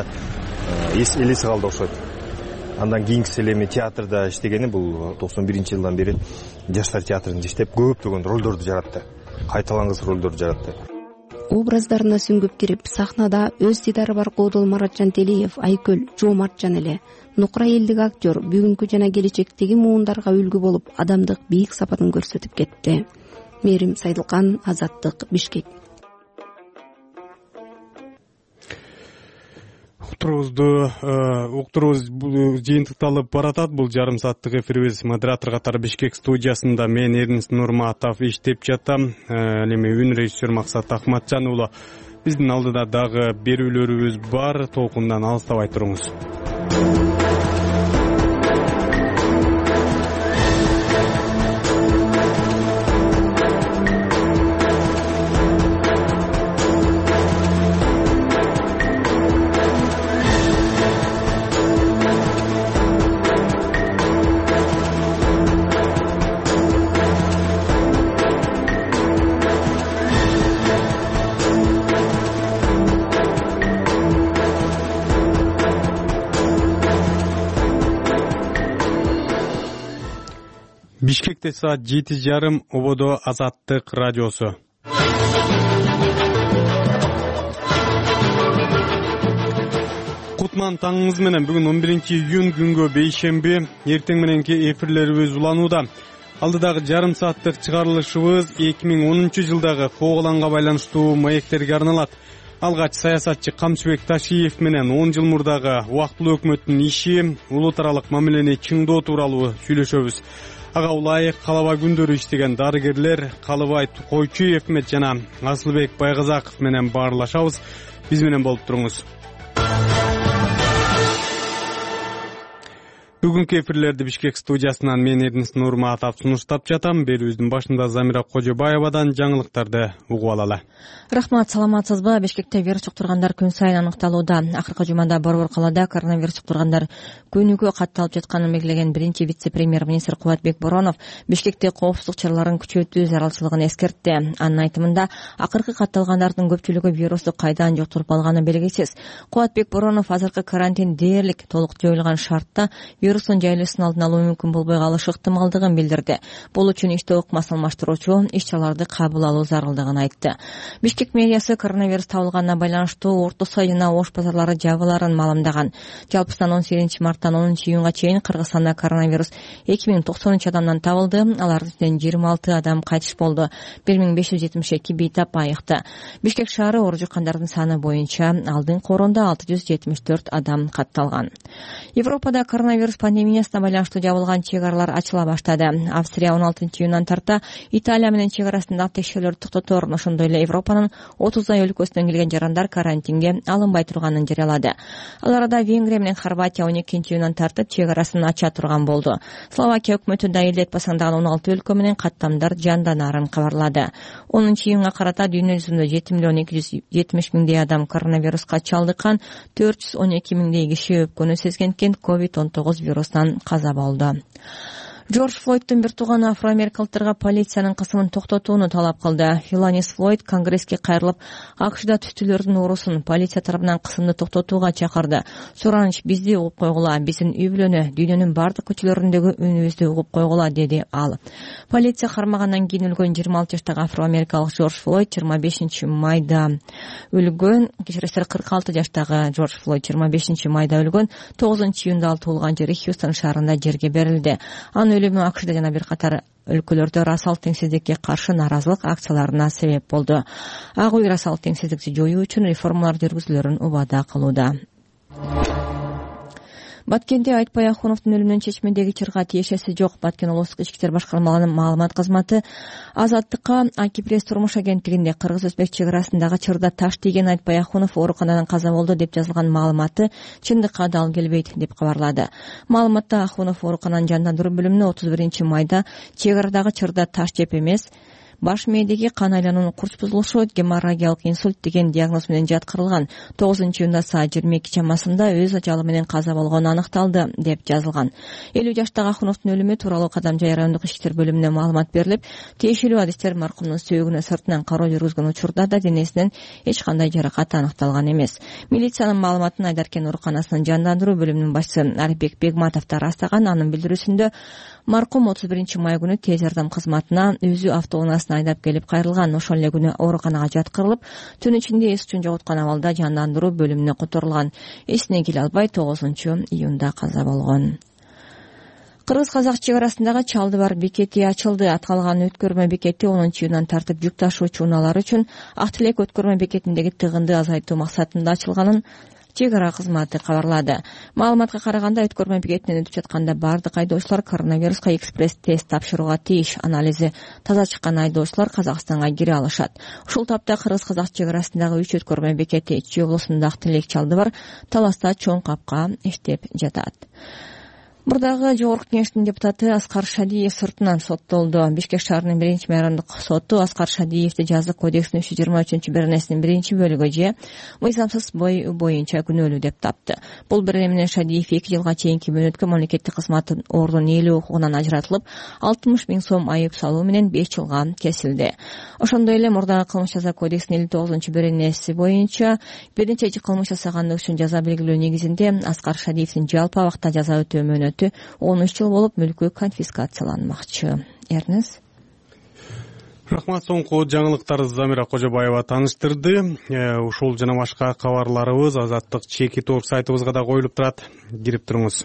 элеси калды окшойт. Андан кийинкиси эле эми театрда иштегени, бул 91-жылдан бери жаштар театрында иштеп көптөгөн ролдорду жаратты. Кайталангыс ролдорду жаратты. Образдарына сүңгүп кирип, сахнада өз дидары бар Кодол Марат Жантелиев айкөл, жоомартжан эле. Нукура элдик актер бүгүнкү жана келечектеги муундарга үлгү болуп, адамдык бийик сапатын көрсөтүп кетти. Мээрим Сайдылкан, Азаттык, Бишкек. уктуруубуз жыйынтыкталып баратат. Бул жарым сааттык эфирибиз модератор катары Бишкек студиясында мен Эрнис Нурматов иштеп жатам. Эми үн режиссер Максат Акматжан уулу. Биздин алдыда дагы берүүлөрүбүз бар. Толкундан алыстабай туруңуз. Бишкекте саат 7:30 ободо Азаттык радиосу. Кутман таңыңыз менен бүгүн 11-июнь күнгө бейшемби эртең мененки эфирлерибиз уланууда. Алдыдагы жарым сааттык чыгарылышыбыз 2010 жылдагы кооголанга байланыштуу маектерге арналат. Алгач саясатчы Камчыбек Ташиев менен 10 жыл мурдагы убактылуу өкмөттүн иши, улут аралык мамилени чыңдоо тууралуу сүйлөшөбүз. Ага улайык калаба күндөрү иштеген дарыгерлер Калыбай Койчуев жана Асылбек Байгазаков менен баарлашабыз. Биз менен болуп туруңуз. Бүгүнкү эфирлерди Бишкек студиясынан мен Эрнис Нурматов сунуштап жатам. Берүүбүздүн башында Замира Кожобаевадан жаңылыктарды угуп алалы. Рахмат, саламатсызбы? Бишкекте вирус жуктургандар күн сайын аныкталууда. Акыркы жумада Борбор калаада коронавирус жуктургандар күнүгө катталып жатканын белгилеген биринчи вице-премьер-министр Кубатбек Боронов Бишкекте коопсуздук чараларын күчөтүү зарылчылыгын эскертти. Анын айтымында, акыркы катталгандардын көпчүлүгү вирусту кайдан жуктуруп алганы белгисиз. Кубатбек Боронов азыркы карантин дээрлик толук жоюлган шартта вирустун жайылышын алдын алуу мүмкүн болбой калышы ыктымалдыгын билдирди. Бул үчүн иште укмас алмаштыруучу иш-чараларды кабыл алуу зарылдыгын айтты. Бишкек мэриясы коронавирус табылганына байланыштуу Орто Сай жана Ош базарлары жабыларын маалымдаган. Жалпысынан 18 марттан 10 июнга чейин Кыргызстанда коронавирус 2093 адамдан табылды. Алардын 26 адам кайтыш болду. 1572 бейтап айыкты. Бишкек шаары оору жуккандардын саны боюнча алдыңкы орунда 674 адам катталган. Европада коронавирус пандемиясына байланыштуу жабылган чек аралар ачыла баштады. Австрия 16 июндан тарта Италия менен чек арасындагы текшерүүлөрдү токтотор. Ошондой эле Европанын 30 ай өлкөсүнөн келген жарандар карантинге алынбай турганын жарыялады. Ал арада Венгрия менен Хорватия 12 июндан тартып чек арасын ача турган болду. Словакия өкмөтү да элдет басаңдаган 16 өлкө менен каттамдар жанданарын кабарлады. 10 июнга карата дүйнө жүзүндө 7.270.000 адам коронавируска чалдыккан, 412.000 киши өпкөнү сезгенкен COVID-19 вирусунан каза болду. Джордж Флойдтун бир тууганы афроамерикалыктарга полициянын кысымын токтотууну талап кылды. Филанис Флойд Конгресске кайрылып, АКШда түтүлөрдүн уурусун полиция тарабынан кысымды токтотууга чакырды. Сураныч бизди угуп койгула, биздин үй бүлөнү, дүйнөнүн бардык көчөлөрүндөгү үнүбүздү угуп койгула, деди ал. Полиция кармагандан кийин өлгөн 26 жаштагы афроамерикалык Джордж Флойд 25 майда өлгөн. Кечиресиз, 46 жаштагы Джордж Флойд 25 майда өлгөн. 9 июнда ал туулган жери Хьюстон шаарында жерге берилди. Өлүмү АКШда жана бир катар өлкөлөрдө расалык теңсиздикке каршы наразылык акцияларына себеп болду. Ак үй расалык теңсиздикти жоюу үчүн реформалар жүргүзүлөрүн убада кылууда. Баткенде Айтбай Ахуновдун өлүмүнүн чечмедеги чырга тиешеси жок. Баткен облустук ички иштер башкармалыгынын маалымат кызматы Азаттыкка Акипресс турмуш агенттигинде кыргыз-өзбек чек арасындагы чырда таш тийген Айтбай Ахунов ооруканадан каза болду деп жазылган маалыматты чындыкка дал келбейт деп кабарлады. Маалыматта Ахунов оорукананын жандандыруу бөлүмүнө 31 майда чек арадагы чырда таш жеп эмес, баш мээдеги кан айлануунун курч бузулушу, геморрагиялык инсульт деген диагноз менен жаткырылган. 9 июнда саат 22 чамасында өз ажалы менен каза болгону аныкталды деп жазылган. 50 жаштагы Ахуновдун өлүмү тууралуу Кадамжай райондук ички иштер бөлүмүнө маалымат берилип, тиешелүү адистер маркумдун сөөгүнө сыртынан кароо жүргүзгөн учурда да денесинен эч кандай жаракат аныкталган эмес. Милициянын маалыматын Айдаркен ооруканасынын жандандыруу бөлүмүнүн башчысы Алибек Бегматов да растаган. Анын билдирүүсүндө маркум 31 май күнү тез жардам кызматына өзү автоунаасына айдап келип кайрылган. Ошол эле күнү ооруканага жаткырылып, түн ичинде эс үчүн жоготкон абалда жандандыруу бөлүмүнө которулган. Эсине келе албай 9 июнда каза болгон. Кыргыз-казак чек арасындагы Чалдыбар бекети ачылды. Аткалган өткөрмө бекети 10 июндан тартып жүк ташуучу унаалар үчүн Ак Тилек өткөрмө бекетиндеги тыгынды азайтуу максатында ачылганын чек ара кызматы кабарлады. Маалыматка караганда өткөрмө бекетинен өтүп жатканда бардык айдоочулар коронавируска экспресс тест тапшырууга тийиш. Анализи таза чыккан айдоочулар Казакстанга кире алышат. Ушул тапта кыргыз-казак чек арасындагы 3 өткөрмө бекети Чүй облусунда тилек чалды бар Таласта чоң капка иштеп жатат. Мурдагы Жогорку Кеңештин депутаты Аскар Шадиев сыртынан соттолду. Бишкек шаарынын 1-мэрандык соту Аскар Шадиевди жазык кодекстин 323-беренесинин 1-бөлүгү же мыйзамсыз бой боюнча күнөөлүү деп тапты. Бул берене менен Шадиев 2 жылга чейинки мөөнөткө мамлекеттик кызматтын ордун ээлөө укугунан ажыратылып, 60 000 сом айып салуу менен 5 жылга кесилди. Ошондой эле мурдагы кылмыш жаза кодексинин 59-беренеси боюнча биринчи кылмыш жасаганлык үчүн жаза белгилөө негизинде Аскар Шадиевдин жалпы абакта жаза өтөө мөөнөтү 13 жыл болуп мүлкү конфискацияланмакчы. Эрнес. Рахмат, соңку жаңылыктарды Замира Кожобаева тааныштырды. Ушул жана башка кабарларыбыз Азаттык чеки тор сайтыбызга да коюлуп турат. Кирип туруңуз.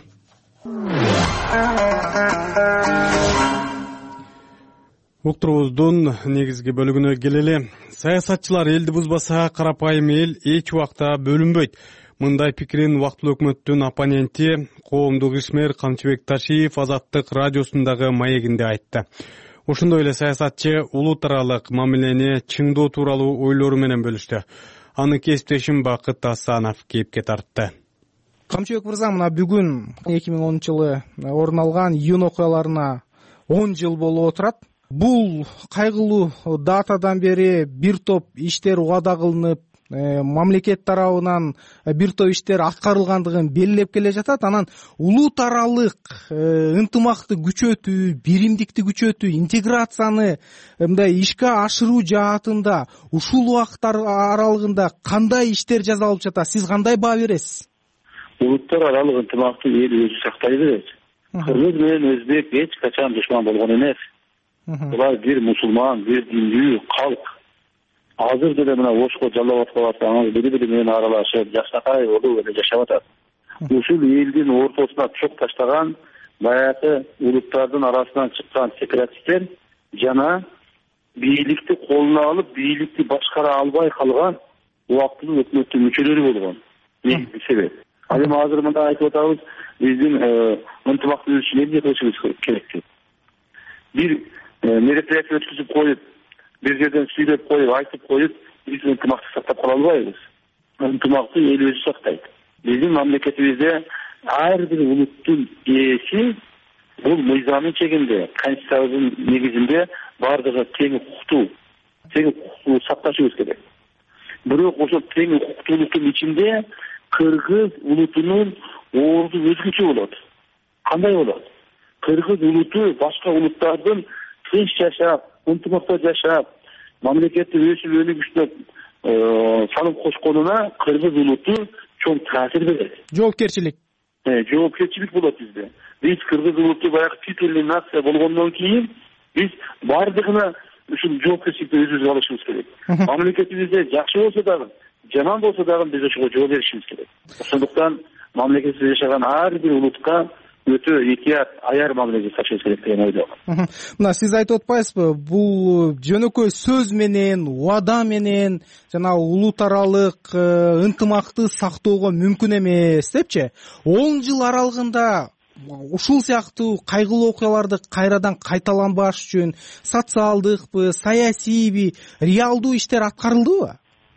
Уктуруубуздун негизги бөлүгүнө келели. Саясатчылар элди бузбаса, карапайым эл эч убакта бөлүнбөйт. Мындай пикирин убактылуу өкмөттүн оппоненти коомдук ишмер Камчыбек Ташиев Азаттык радиосундагы маегинде айтты. Ошондой эле саясатчы улут аралык мамилени чыңдоо тууралуу ойлору менен бөлүштү. Аны кесиптешим Бакыт Асанов кейипке тартты. Камчыбек мырза, мына бүгүн 2010-жылы орун алган июнь окуяларына 10 жыл болуп отурат. Бул кайгылуу датадан бери бир топ иштер убада кылынып, мамлекет тарабынан бир топ иштер аткарылгандыгын белгилеп келе жатат. Анан улут аралык ынтымакты күчөтүү, биримдикти күчөтүү, интеграцияны мындай ишке ашыруу жаатында ушул убакыттар аралыгында кандай иштер жасалып жатат? Сиз кандай баа бересиз? Улуттар аралык ынтымакты эл өзү сактай берет. Кыргыз менен өзбек эч качан душман болгон эмес. Булар бир мусулман, бир диндүү калк. Азыр деле мына Ошко Жалал Абадка барсаңыз, бири-бири менен аралашып, жакшакай болуп эле жашап атат. Ушул элдин ортосуна чок таштаган баягы улуттардын арасынан чыккан сепаратисттер жана бийликти колуна алып, бийликти башкара албай калган убактылуу өкмөттүн мүчөлөрү болгон. Негизги себеп. Ал эми азыр мында айтып атабыз, биздин ынтымактуулук үчүн эмне кылышыбыз керек деп. Бир мероприятие өткүзүп коюп, бир жерден сүйлөп коюп, айтып коюп, биз ынтымакты сактап кала албайбыз. Ынтымакты эл өзү сактайт. Биздин мамлекетибизде ар бир улуттун ээси бул мыйзамдын чегинде, конституциянын негизинде бардыгы тең укуктуу сакташыбыз керек. Бирок ошол тең укуктуулуктун ичинде кыргыз улутунун орду өзгөчө болот. Кандай болот? Кыргыз улуту башка улуттардын тынч жашап, ынтымакта жашап, мамлекетти өсүп өнүгүштүп салым кошконуна кыргыз улуту чоң таасир берет. Жоопкерчилик болот бизде. Биз кыргыз улуту баягы титульный нация болгондон кийин биз бардыгына ушул жоопкерчиликти өзүбүз алышыбыз керек. Мамлекетибизде жакшы болсо дагы, жаман болсо дагы биз ошого жооп беришибиз керек. Ошондуктан мамлекетибизде жашаган ар бир улутка өтө этият, аяр мамиле жасашыбыз керек деген ойдомун. Мына сиз айтып атпайсызбы, бул жөнөкөй сөз менен, убада менен жана улут аралык ынтымакты сактоого мүмкүн эмес депчи. 10 жыл аралыгында ушул сыяктуу кайгылуу окуяларды кайрадан кайталанбаш үчүн социалдыкпы, саясийби, реалдуу иштер аткарылдыбы?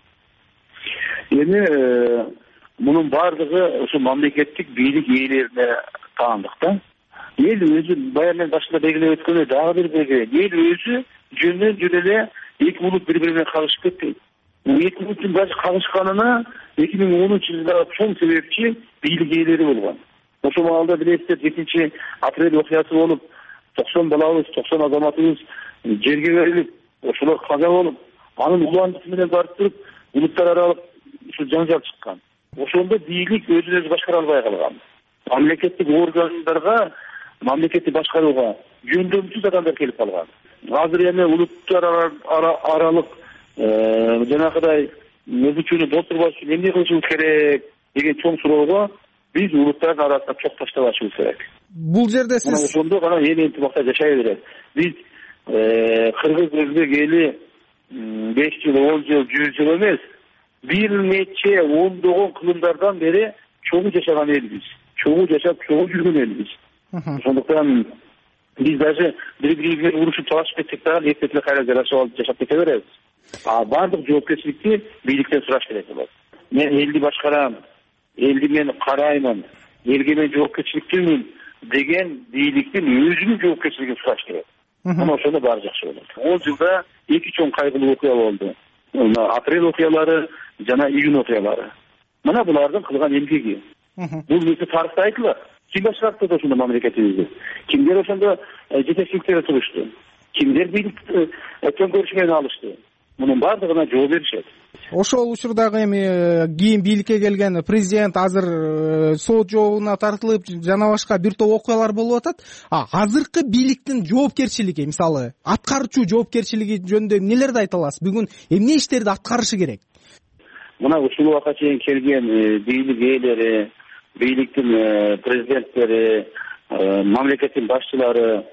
Эми мунун бардыгы ушу мамлекеттик бийлик ээлерине таандык да. Эл өзү баягы мен башында белгилеп өткөндөй дагы бир белгилейм. Эл өзү жөндөн жөн эле эки улут бири-бири менен кагышып кетти. Эки улуттун кагышканына 2010-жылдагы чоң себепчи бийлик ээлери болгон. Ошол маалда билесиздер 7 апрель окуясы болуп, 90 балабыз, 90 азаматыбыз жерге берилип, ошолор каза болуп, анын уландысы менен барып туруп, улуттар аралык ушу жаңжал чыккан. Ошондо бийлик өзүн өзү башкара албай калган. Мамлекеттик органдарга, мамлекетти башкарууга жөндөмсүз адамдар келип калган. Азыр эми улуттар аралык жанагыдай өзүчөнү болтурбаш үчүн эмне кылышыбыз керек деген чоң суроого биз улуттардын арасына чок таштабашыбыз керек. Бул жерде сиз ошондо гана эл ынтымакта жашай берет. Биз кыргыз өзбек эли 5 жыл, 10 жыл, 100 жыл эмес, бир нече ондогон кылымдардан бери чогуу жашаган элбиз, чогуу жашап чогуу жүргөн элбиз. Ошондуктан биз даже бири менен урушуп талашып кетсек дагы эртең эле кайра жарашып алып жашап кете беребиз. Баардык жоопкерчиликти бийликтен сураш керек болот. Мен элди башкарам, элди мен караймын, элге мен жоопкерчиликтүүмүн деген бийликтин өзүнүн жоопкерчилигин сураш керек. Мына ошондо баары жакшы болот. 10 жылда 2 чоң кайгылуу окуя болду. Апрель окуялары жана июнь окуялары. Мына булардын кылган эмгеги. Бул нерсе тарыхта айтылат. Ким башкарды ошондо мамлекетибизди? Кимдер ошондо жетекчиликтерде турушту? Кимдер бийликти төңкөрүш менен алышты? Мунун баардыгына жооп беришет. Ошол учурдагы эми кийин бийликке келген президент азыр сот жообуна тартылып жана башка бир топ окуялар болуп атат. Азыркы бийликтин жоопкерчилиги, мисалы аткаруучу жоопкерчилиги жөнүндө эмнелерди айта аласыз? Бүгүн эмне иштерди аткарышы керек? Мына ушул убакка чейин келген бийлик ээлери, бийликтин президенттери, мамлекеттин башчылары,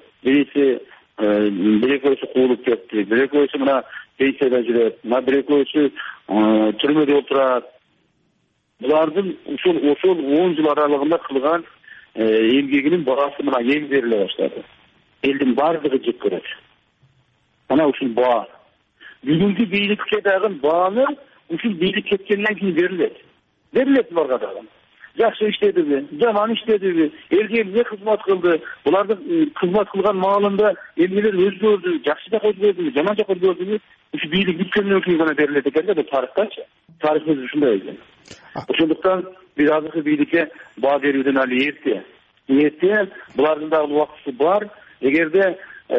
бирөөсү куулуп кетти, бирөөсү мына пенсияда жүрөт, мына бирөөсү түрмөдө отурат. Булардын ушул 10 жыл аралыгында кылган эмгегинин баасы мына эми бериле баштады. Элдин баардыгы жек көрөт. Мына ушул баа. Бүгүнкү бийликке дагы бааны ушул бийлик кеткенден кийин берилет. Берилет буларга дагы. Жакшы иштедиби, жаман иштедиби, элге эмне кызмат кылды, булардын кызмат кылган маалында эмнелер өзгөрдү, жакшы жака өзгөрдүбү, жаман жака өзгөрдүбү, ушу бийлик бүткөндөн кийин гана берилет экен да, бул тарыхтачы. Тарыхыбыз ушундай экен. Ошондуктан биз азыркы бийликке баа берүүдөн али эрте. Булардын дагы убактысы бар. Эгерде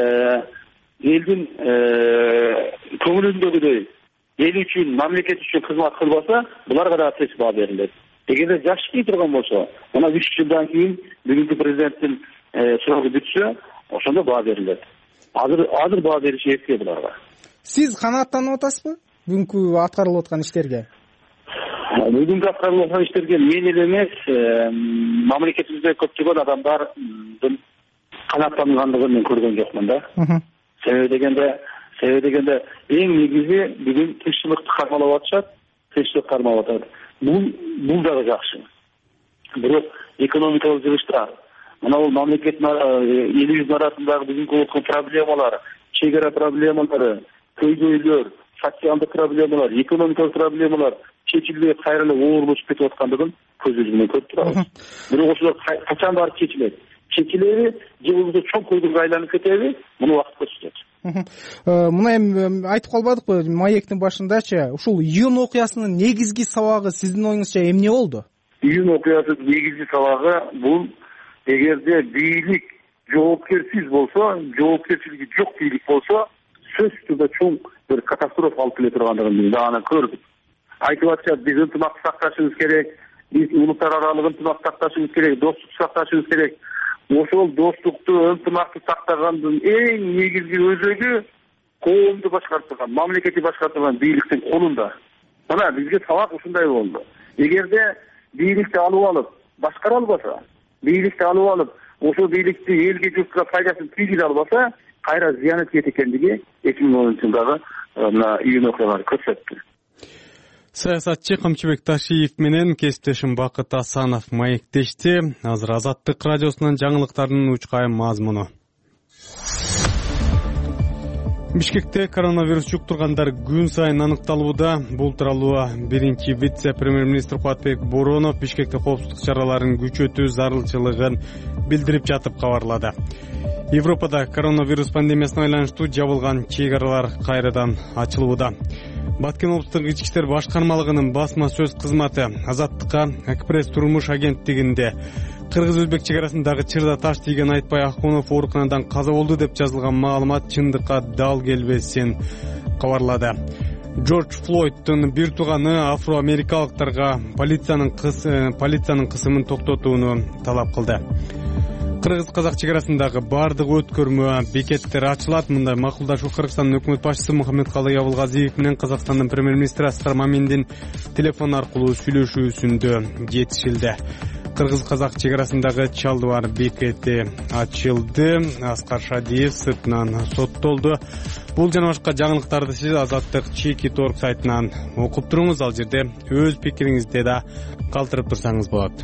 элдин көңүлүндөгүдөй эл үчүн, мамлекет үчүн кызмат кылбаса, буларга дагы тез баа берилет. Эгерде жакшы турган болсо, мына 3 жылдан кийин бүгүнкү президенттин срогу бүтсө, ошондо баа берилет. Азыр баа бериш эрте буларга. Сиз канааттанып атасызбы бүгүнкү аткарылып аткан иштерге? Бүгүнкү аткарылып аткан иштерге мен эле эмес, мамлекетибизде көптөгөн адамдардын канааттангандыгын мен көргөн жокмун да. Себеби дегенде эң негизи бүгүн тынччылыкты кармалап атышат, тынччылык кармалап атат. Бул дагы жакшы. Бирок экономикалык жыгыштар, мына бул мамлекеттин элибиздин арасындагы бүгүнкү болгон проблемалар, чегара проблемалары, көйгөйлөр, социалдык проблемалар, экономикалык проблемалар чечилбей кайра эле оорлошуп кетип аткандыгын көзүбүз менен көрүп турабыз. Бирок ошолор качан барып чечилет? Чечилеби, же болбосо чоң көйгөйгө айланып кетеби? Муну убакыт көрсөтөт. Мына эми айтып калбадыкпы маектин башындачы, ушул июнь окуясынын негизги сабагы сиздин оюңузча эмне болду? Июнь окуясынын негизги сабагы бул эгерде бийлик жоопкерсиз болсо, жоопкерчилиги жок бийлик болсо, сөзсүз түрдө чоң бир катастрофа алып келе тургандыгын биз аны көрдүк. Айтып атышат, биз ынтымакты сакташыбыз керек, биз улуттар аралык ынтымакты сакташыбыз керек, достукту сакташыбыз керек. Ошол достукту, ынтымакты сактагандын эң негизги өзөгү коомду башкарып турган, мамлекетти башкарып турган бийликтин колунда. Мына бизге сабак ушундай болду. Эгерде бийликти алып алып, башкара албаса, бийликти алып алып, ошол бийликти элге журтка пайдасын тийгизе албаса, кайра зыяны тиет экендиги 2010-жылдагы мына июнь окуялары көрсөттү. Саясатчы Камчыбек Ташиев менен кесиптешим Бакыт Асанов маектешти. Азыр Азаттык радиосунан жаңылыктардын учкайым мазмуну. Бишкекте коронавирус жуктургандар күн сайын аныкталууда. Бул тууралуу биринчи вице-премьер-министр Кубатбек Боронов Бишкекте коопсуздук чараларын күчөтүү зарылчылыгын билдирип жатып кабарлады. Европада коронавирус пандемиясына байланыштуу жабылган чек аралар кайрадан ачылууда. Баткен облустук ички иштер башкармалыгынын басма сөз кызматы Азаттыкка Экспресс турмуш агенттигинде кыргыз-өзбек чек арасындагы чырда таш тийген Айтбай Акунов ооруканадан каза болду деп жазылган маалымат чындыкка дал келбесин кабарлады. Джордж Флойдтун бир тууганы афро-америкалыктарга полициянын кысымын токтотууну талап кылды. Кыргыз-казак чек арасындагы бардык өткөрмө бекеттер ачылат. Мындай макулдашуу Кыргызстандын өкмөт башчысы Мухаммедкалый Абылгазиев менен Казакстандын премьер-министри Аскар Маминдин телефон аркылуу сүйлөшүүсүндө жетишилди. кыргыз казак чек арасындагы Чалдыбар бекети ачылды. Аскар Шадиев сыртынан соттолду. Бул жана башка жаңылыктарды сиз Азаттык Чеки.org сайтынан окуп туруңуз. Ал жерде өз пикириңизди да калтырып турсаңыз болот.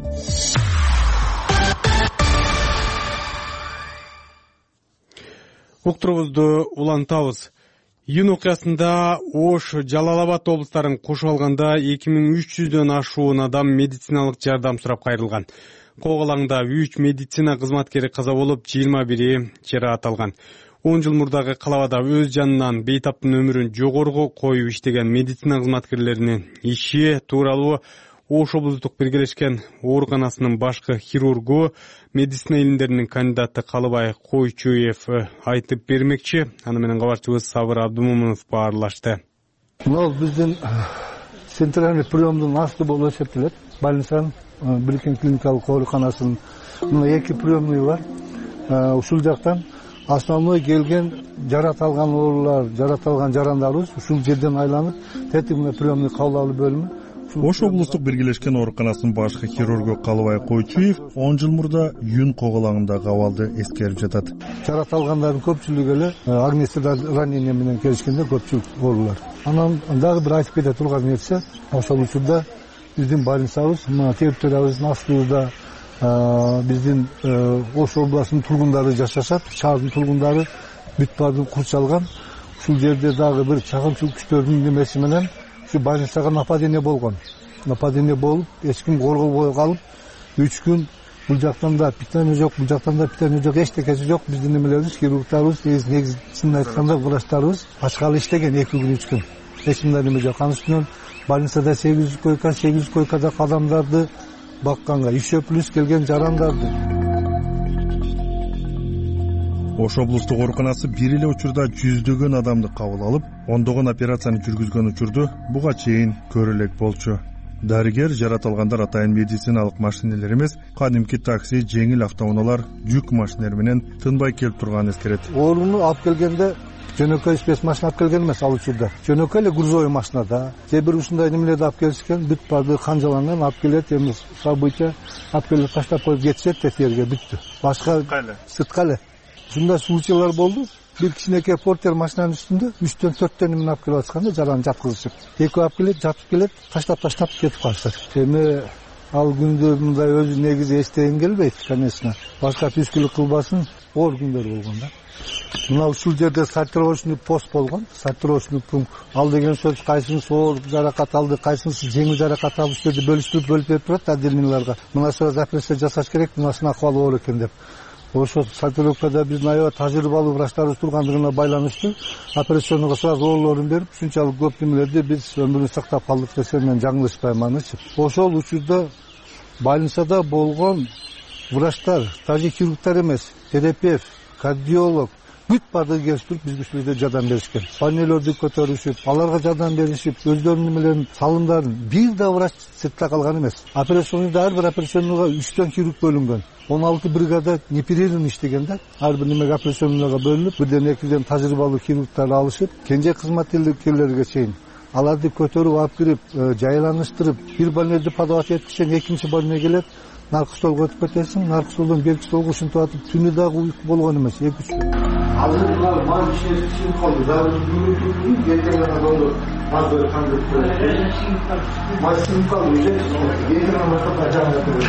Уктурубузду улантабыз. Июнь окуясында Ош, Жалал Абад облустарын кошуп алганда 2300дөн ашуун адам медициналык жардам сурап кайрылган. Коголаңда 3 медицина кызматкери каза болуп, 21 жаракат алган. 10 жыл мурдагы калабада өз жанынан бейтаптын өмүрүн жогорку коюп иштеген медицина кызматкерлеринин иши тууралуу Ош облустук биргелешкен ооруканасынын башкы хирургу, медицина илимдеринин кандидаты Калыбай Койчуев айтып бермекчи. Аны менен кабарчыбыз Сабыр Абдумомунов баарлашты. Биздин центральный приемдун асты болуп эсептелет. Больницанын Бирикен клиникалык ооруканасынын мына 2 приемный бар. Ушул жактан основной келген жарат алган оорулар, жарат алган жарандарыбыз ушул жерден айланып, тетип мына приемный кабыл алуу бөлүмү. Ош облустук биргелешкен ооруканасынын башкы хирургу Калыбай Койчуев 10 жыл мурда Юн коголаңындагы абалды эскерип жатат. Жарат алгандардын көпчүлүгү эле огнестрельный ранение менен келишкенде көпчүлүк оорулар. Анан дагы бир айтып кете турган нерсе, ошол учурда биздин больницабыз, мына территориябыздын астыбызда биздин Ош областынын тургундары жашашат, шаардын тургундары бүт баардыгы курчалган. Ушул жерде дагы бир чагымчылык күчтөрдүн немеси менен больницага нападение болгон. Нападение болуп, эч ким корголбой калып, 3 күн бул жактан да питание жок, бул жактан да питание жок, эчтекеси жок. Биздин немелерибиз, хирургтарыбыз, негизин айтканда врачтарыбыз ашкалы иштеген 2 күн 3 күн. Эч мындай неме жок. Анын үстүнөн больницада 800 койкада адамдарды бакканга, ишөө келген жарандарды. Ош облустук ооруканасы бир эле учурда жүздөгөн адамды кабыл алып, ондогон операцияны жүргүзгөн учурду буга чейин көрө элек болчу. Дарыгер жарат алгандар атайын медициналык машинелер эмес, кадимки такси, жеңил автоунаалар, жүк машинелери менен тынбай келип турганын эскерет. Ооруну алып келгенде жөнөкөй спец машина алып келген эмес ал учурда. Жөнөкөй эле грузовой машинада, же бир ушундай немелерди алып келишкен, бүт баардыгы канжаланган, алып келет, эми события алып келип таштап коюп кетишет, тетиерге бүттү. Башка сыртка эле. Ушундай случайлар болду. Бир кичинекей портер машинанын үстүндө 3төн 4төн эмне алып келип атканда жараны жаткызышып, экөө алып келет, жатып келет, таштап кетип калышат. Эми ал күндө мындай өзү негизи эстегим келбейт, конечно. Башка түшкүлүк кылбасын, оор күндөр болгон да. Мына ушул жерде сортировочный пост болгон, сортировочный пункт. Ал деген сөз кайсынысы оор жаракат алды, кайсынысы жеңил жаракат алып ушул жерде бөлүп берип турат отделенияларга. Мынасына операция жасаш керек, мынасына акыбалы оор экен деп. Ошо сортировкада биздин аябай тажрыйбалуу врачтарыбыз тургандыгына байланыштуу операционнуга сразу оорулорун берип, ушунчалык көп немелерди биз өмүрүн сактап калдык десем мен жаңылышпайм анычы. Ошол учурда больницада болгон врачтар, даже хирургтар эмес, терапевт, кардиолог бүт баардыгы келип туруп бизге ушул жерде жардам беришкен. Больнойлорду көтөрүшүп, аларга жардам беришип, өздөрүнүн немелерин, салымдарын бир да врач сыртта калган эмес. Операционныйда ар бир операционныйга 3төн хирург бөлүнгөн. 16 бригада непрерывно иштеген да. Ар бир немеге операционныйга бөлүнүп, бирден экиден тажрыйбалуу хирургтарды алышып, кенже кызматкерлерге чейин аларды көтөрүп алып кирип, жайланыштырып, бир больнойду подавать эткичен экинчи больной келет, наркы столго өтүп кетесиң, наркы столдон берки столго ушинтип атып, түнү дагы уйку болгон эмес, 2-3 күн. Азыр булар мал ишине түшүп калды, дагы күнү кеткен адамдар баардыгы кандып көрүнөт. Машина калды, эгерден баштап жана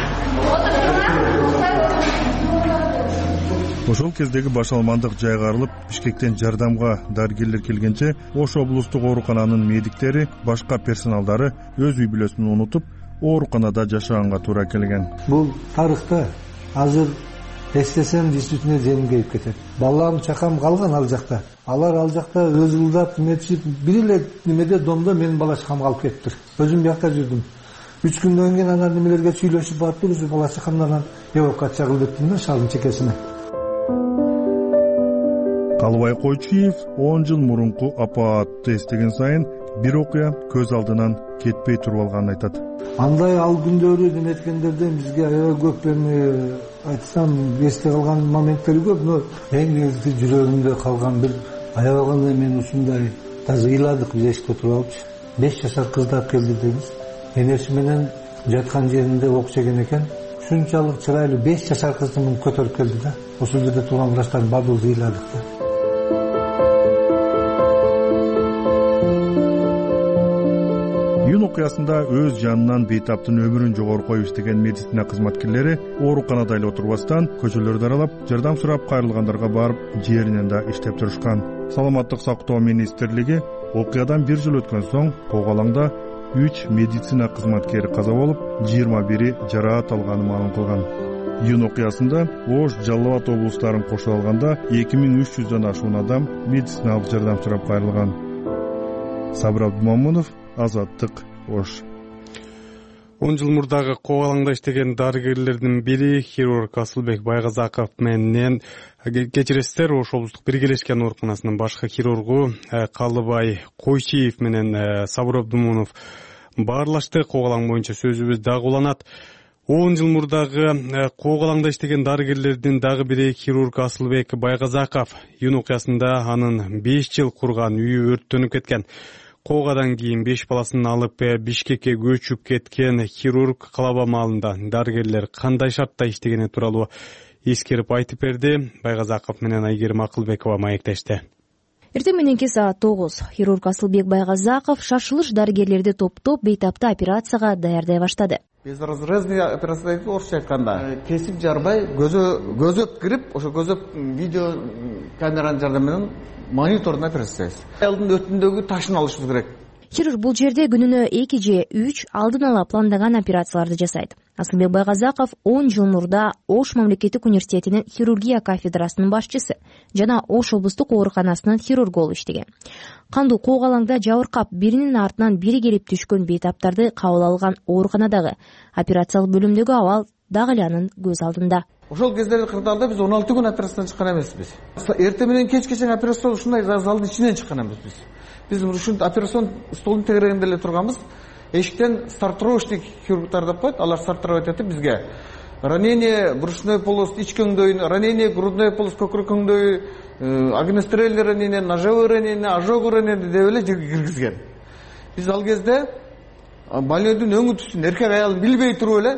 Ошол кездеги башалмандык жайгарылып, Бишкектен жардамга дарыгерлер келгенче, Ош облустук оорукананын медиктери, башка персоналдары өз үй бүлөсүн унутуп, ооруканада жашаганга туура келген. Бул тарыхта азыр эстесем действительно жерим кейип кетет. Балам, чакам калган ал жакта. Алар ал жакта өз ылдап неметишип, бир эле немеде домдо менин бала чакам калып кетиптир. Өзүм бияка жүрдүм. 3 күндөн кийин анан немелерге сүйлөшүп барып, ушу бала чакамдан эвакуация кылдырдым да шаардын чекесине. Калыбай Койчуев 10 жыл мурунку апаатты эстеген сайын бир окуя көз алдынан кетпей туруп алганын айтат. Андай ал күндөрү неметкендерден бизге аябай көп, эми айтсам эсте калган моменттер көп, но эң негизи жүрөгүмдө калган бир аябаганда мен ушундай даже ыйладык биз эшикте туруп алып 5 жашар кызды алып келди дейбиз. Энеси менен жаткан жеринде ок жеген экен. ушунчалык чырайлуу 5 жашар кызымды көтөрүп келди да. Ошол жерде турган врачтардын баардыгыбыз ыйладык да. Июнь окуясында өз жанынан бейтаптын өмүрүн жогору коюп иштеген медицина кызматкерлери ооруканада эле отурбастан көчөлөрдү аралап, жардам сурап кайрылгандарга барып, жеринен да иштеп турушкан. Саламаттык сактоо министрлиги окуядан 1 жыл өткөн соң Кок Алаңда 3 медицина кызматкери каза болуп, 21 жараат алганын маалым кылган. Июнь окуясында Ош, Жалал Абад облустарын кошо алганда 2300дөн ашуун адам медициналык жардам сурап кайрылган. Сабыр Абдумамунов, Азаттык, Ош. 10 жыл мурдагы Кок Алаңда иштеген дарыгерлердин бири хирург Асылбек Байгазаков менен кечиресиздер, Ош облустук биргелешкен ооруканасынын башкы хирургу Калыбай Койчиев менен Сабыр Абдумамунов баарлашты. Кок Алаң боюнча сөзүбүз дагы уланат. 10 жыл мурдагы Кок Алаңда иштеген дарыгерлердин дагы бири хирург Асылбек Байгазаков. Июнь окуясында анын 5 жыл курган үйү өрттөнүп кеткен. Коогадан кийин 5 баласын алып Бишкекке көчүп кеткен хирург Калаба маалында дарыгерлер кандай шартта иштегени тууралуу эскерип айтып берди. Байгазаков менен Айгерим Акылбекова маектешти. Эртең мененки саат 9 хирург Асылбек Байгазаков шашылыш дарыгерлерди топтоп бейтаптуу операцияга даярдай баштады. Безразрезный операция дейт орусча айтканда. Кесип жарбай көзөп кирип, ошо көзөп видео камеранын жардамы менен монитордун операциясы. Алдын өтүндөгү ташын алышыбыз керек. Хирург бул жерде күнүнө 2 же 3 алдын ала пландаган операцияларды жасайт. Асылбек Байгазаков 10 жыл мурда Ош мамлекеттик университетинин хирургия кафедрасынын башчысы жана Ош облустук ооруканасынын хирургу болуп иштеген. Кандуу Кок Алаңда жабыркап биринин артынан бири келип түшкөн бейтаптарды кабыл алган ооруканадагы операциялык бөлүмдөгү абал дагы эле анын көз алдында. Ошол кездерде кырдаалда биз 16 күн операциядан чыккан эмеспиз. Эртең менен кечке чейин операция ушундай залдын ичинен чыккан эмеспиз. Биз ушул операцион столдун тегерегинде эле турганбыз. Эшиктен стартировочник хирургтар деп коет, алар стартировать этип бизге ранение брюшной полости ич көңдөйүн, ранение грудной полость көкүрөк көңдөйү, огнестрельный ранение, ножевой ранение, ожоговый ранение деп эле жерге киргизген. Биз ал кезде больнойдун өңү түсүн эркек аялын билбей туруп эле